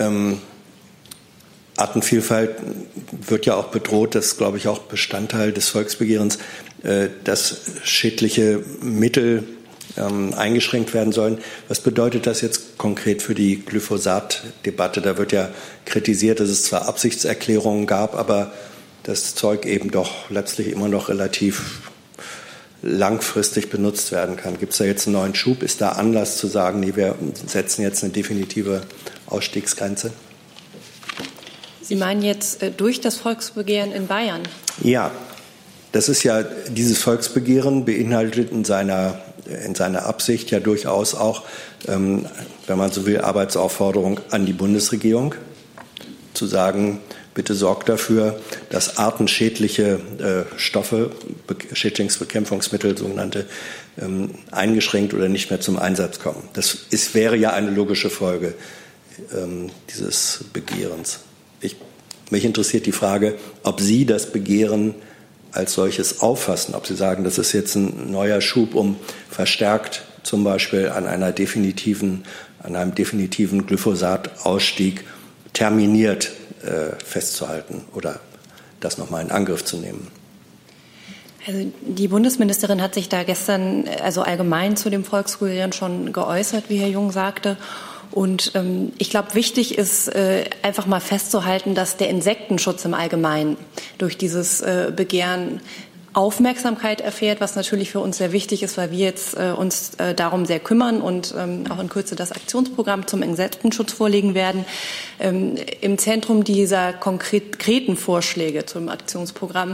Artenvielfalt wird ja auch bedroht, das ist, glaube ich, auch Bestandteil des Volksbegehrens, dass schädliche Mittel eingeschränkt werden sollen. Was bedeutet das jetzt konkret für die Glyphosat-Debatte? Da wird ja kritisiert, dass es zwar Absichtserklärungen gab, aber das Zeug eben doch letztlich immer noch relativ langfristig benutzt werden kann. Gibt es da jetzt einen neuen Schub? Ist da Anlass zu sagen, nee, wir setzen jetzt eine definitive Ausstiegsgrenze? Sie meinen jetzt durch das Volksbegehren in Bayern? Ja, das ist ja, dieses Volksbegehren beinhaltet in seiner Absicht ja durchaus auch, wenn man so will, Arbeitsaufforderung an die Bundesregierung, zu sagen, bitte sorgt dafür, dass artenschädliche Stoffe, Schädlingsbekämpfungsmittel, sogenannte, eingeschränkt oder nicht mehr zum Einsatz kommen. Das wäre ja eine logische Folge dieses Begehrens. Mich interessiert die Frage, ob Sie das Begehren als solches auffassen, ob Sie sagen, das ist jetzt ein neuer Schub, um verstärkt zum Beispiel an einem definitiven Glyphosat-Ausstieg terminiert festzuhalten oder das nochmal in Angriff zu nehmen. Also die Bundesministerin hat sich da gestern also allgemein zu dem Volksbegehren schon geäußert, wie Herr Jung sagte. Und ich glaube, wichtig ist einfach mal festzuhalten, dass der Insektenschutz im Allgemeinen durch dieses Begehren Aufmerksamkeit erfährt, was natürlich für uns sehr wichtig ist, weil wir jetzt uns darum sehr kümmern und auch in Kürze das Aktionsprogramm zum Insektenschutz vorlegen werden. Im Zentrum dieser konkreten Vorschläge zum Aktionsprogramm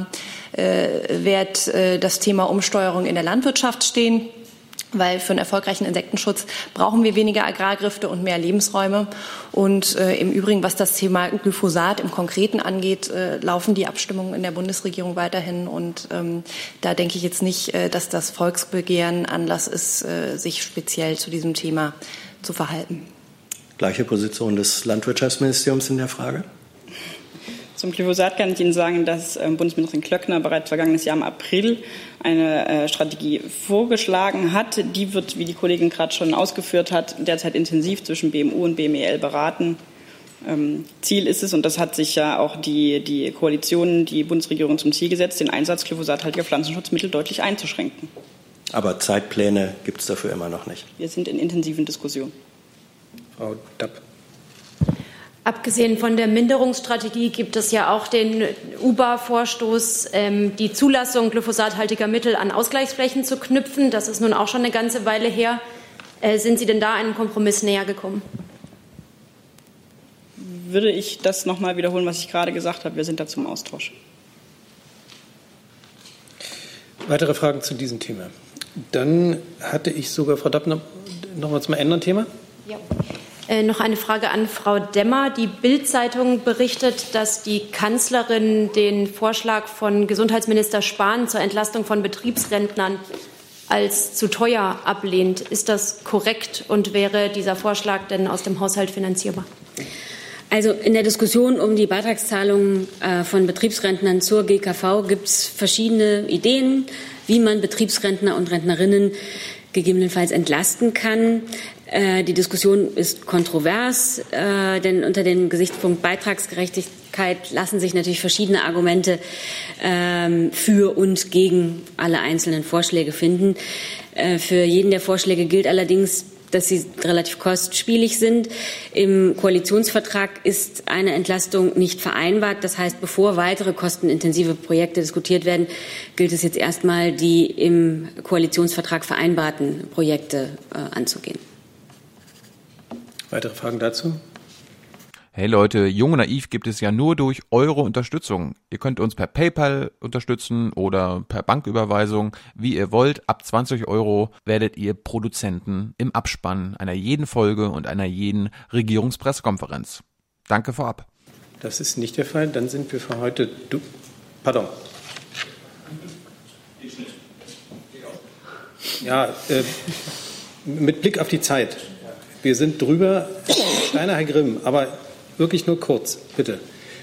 wird das Thema Umsteuerung in der Landwirtschaft stehen. Weil für einen erfolgreichen Insektenschutz brauchen wir weniger Agrargriffe und mehr Lebensräume. Und im Übrigen, was das Thema Glyphosat im Konkreten angeht, laufen die Abstimmungen in der Bundesregierung weiterhin. Und da denke ich jetzt nicht, dass das Volksbegehren Anlass ist, sich speziell zu diesem Thema zu verhalten. Gleiche Position des Landwirtschaftsministeriums in der Frage? Zum Glyphosat kann ich Ihnen sagen, dass Bundesministerin Klöckner bereits vergangenes Jahr im April eine Strategie vorgeschlagen hat. Die wird, wie die Kollegin gerade schon ausgeführt hat, derzeit intensiv zwischen BMU und BMEL beraten. Ziel ist es, und das hat sich ja auch die Koalition, die Bundesregierung zum Ziel gesetzt, den Einsatz glyphosathaltiger Pflanzenschutzmittel deutlich einzuschränken. Aber Zeitpläne gibt es dafür immer noch nicht. Wir sind in intensiven Diskussionen. Frau Dapp. Abgesehen von der Minderungsstrategie gibt es ja auch den UBA-Vorstoß, die Zulassung glyphosathaltiger Mittel an Ausgleichsflächen zu knüpfen. Das ist nun auch schon eine ganze Weile her. Sind Sie denn da einem Kompromiss näher gekommen? Würde ich das noch mal wiederholen, was ich gerade gesagt habe? Wir sind da zum Austausch. Weitere Fragen zu diesem Thema? Dann hatte ich sogar, Frau Dapp, noch mal zum anderen Thema. Ja. Noch eine Frage an Frau Demmer. Die Bild-Zeitung berichtet, dass die Kanzlerin den Vorschlag von Gesundheitsminister Spahn zur Entlastung von Betriebsrentnern als zu teuer ablehnt. Ist das korrekt und wäre dieser Vorschlag denn aus dem Haushalt finanzierbar? Also in der Diskussion um die Beitragszahlungen von Betriebsrentnern zur GKV gibt es verschiedene Ideen, wie man Betriebsrentner und Rentnerinnen gegebenenfalls entlasten kann. Die Diskussion ist kontrovers, denn unter dem Gesichtspunkt Beitragsgerechtigkeit lassen sich natürlich verschiedene Argumente für und gegen alle einzelnen Vorschläge finden. Für jeden der Vorschläge gilt allerdings, dass sie relativ kostspielig sind. Im Koalitionsvertrag ist eine Entlastung nicht vereinbart. Das heißt, bevor weitere kostenintensive Projekte diskutiert werden, gilt es jetzt erstmal, die im Koalitionsvertrag vereinbarten Projekte anzugehen. Weitere Fragen dazu? Hey Leute, Jung und Naiv gibt es ja nur durch eure Unterstützung. Ihr könnt uns per PayPal unterstützen oder per Banküberweisung, wie ihr wollt. Ab 20 € werdet ihr Produzenten im Abspann einer jeden Folge und einer jeden Regierungspressekonferenz. Danke vorab. Das ist nicht der Fall. Dann sind wir für heute... Pardon. Ja, mit Blick auf die Zeit. Wir sind drüber. Kleiner Herr Grimm, aber wirklich nur kurz, bitte.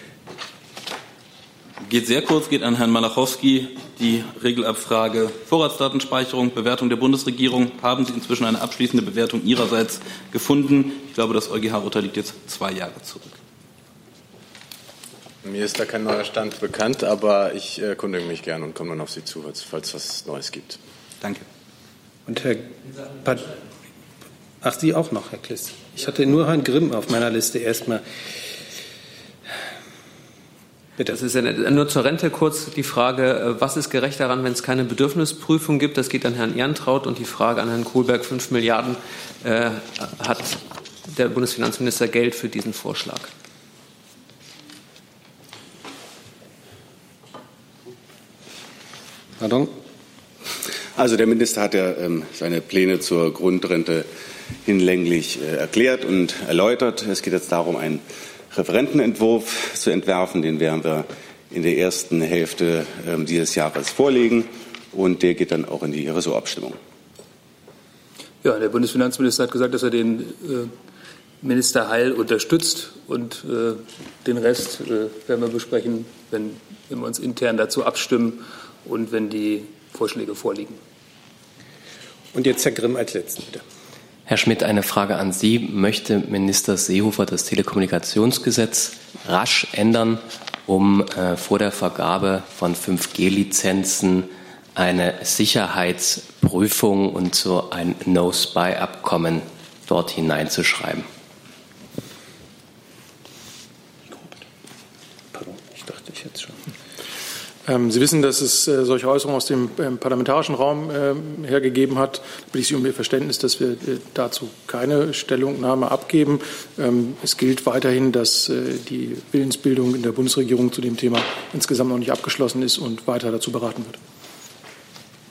Geht sehr kurz, geht an Herrn Malachowski. Die Regelabfrage Vorratsdatenspeicherung, Bewertung der Bundesregierung. Haben Sie inzwischen eine abschließende Bewertung Ihrerseits gefunden? Ich glaube, das EuGH-Urteil liegt jetzt 2 Jahre zurück. Mir ist da kein neuer Stand bekannt, aber ich erkundige mich gerne und komme dann auf Sie zu, falls es was Neues gibt. Danke. Und Herr... Ach, Sie auch noch, Herr Kliss. Ich hatte nur Herrn Grimm auf meiner Liste erstmal. Bitte. Das ist ja nur zur Rente kurz die Frage, was ist gerecht daran, wenn es keine Bedürfnisprüfung gibt? Das geht an Herrn Ehrentraut. Und die Frage an Herrn Kohlberg, 5 Milliarden, hat der Bundesfinanzminister Geld für diesen Vorschlag? Pardon? Also der Minister hat ja seine Pläne zur Grundrente hinlänglich erklärt und erläutert. Es geht jetzt darum, einen Referentenentwurf zu entwerfen. Den werden wir in der ersten Hälfte dieses Jahres vorlegen. Und der geht dann auch in die Ressortabstimmung. Ja, der Bundesfinanzminister hat gesagt, dass er den Minister Heil unterstützt. Und den Rest werden wir besprechen, wenn wir uns intern dazu abstimmen und wenn die Vorschläge vorliegen. Und jetzt Herr Grimm als Letzten, bitte. Herr Schmidt, eine Frage an Sie. Möchte Minister Seehofer das Telekommunikationsgesetz rasch ändern, um vor der Vergabe von 5G-Lizenzen eine Sicherheitsprüfung und so ein No-Spy-Abkommen dort hineinzuschreiben? Pardon, ich dachte, ich hätte es schon. Sie wissen, dass es solche Äußerungen aus dem parlamentarischen Raum hergegeben hat. Da bitte ich Sie um Ihr Verständnis, dass wir dazu keine Stellungnahme abgeben. Es gilt weiterhin, dass die Willensbildung in der Bundesregierung zu dem Thema insgesamt noch nicht abgeschlossen ist und weiter dazu beraten wird.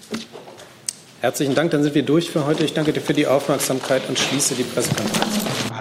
Herzlichen Dank. Dann sind wir durch für heute. Ich danke dir für die Aufmerksamkeit und schließe die Pressekonferenz.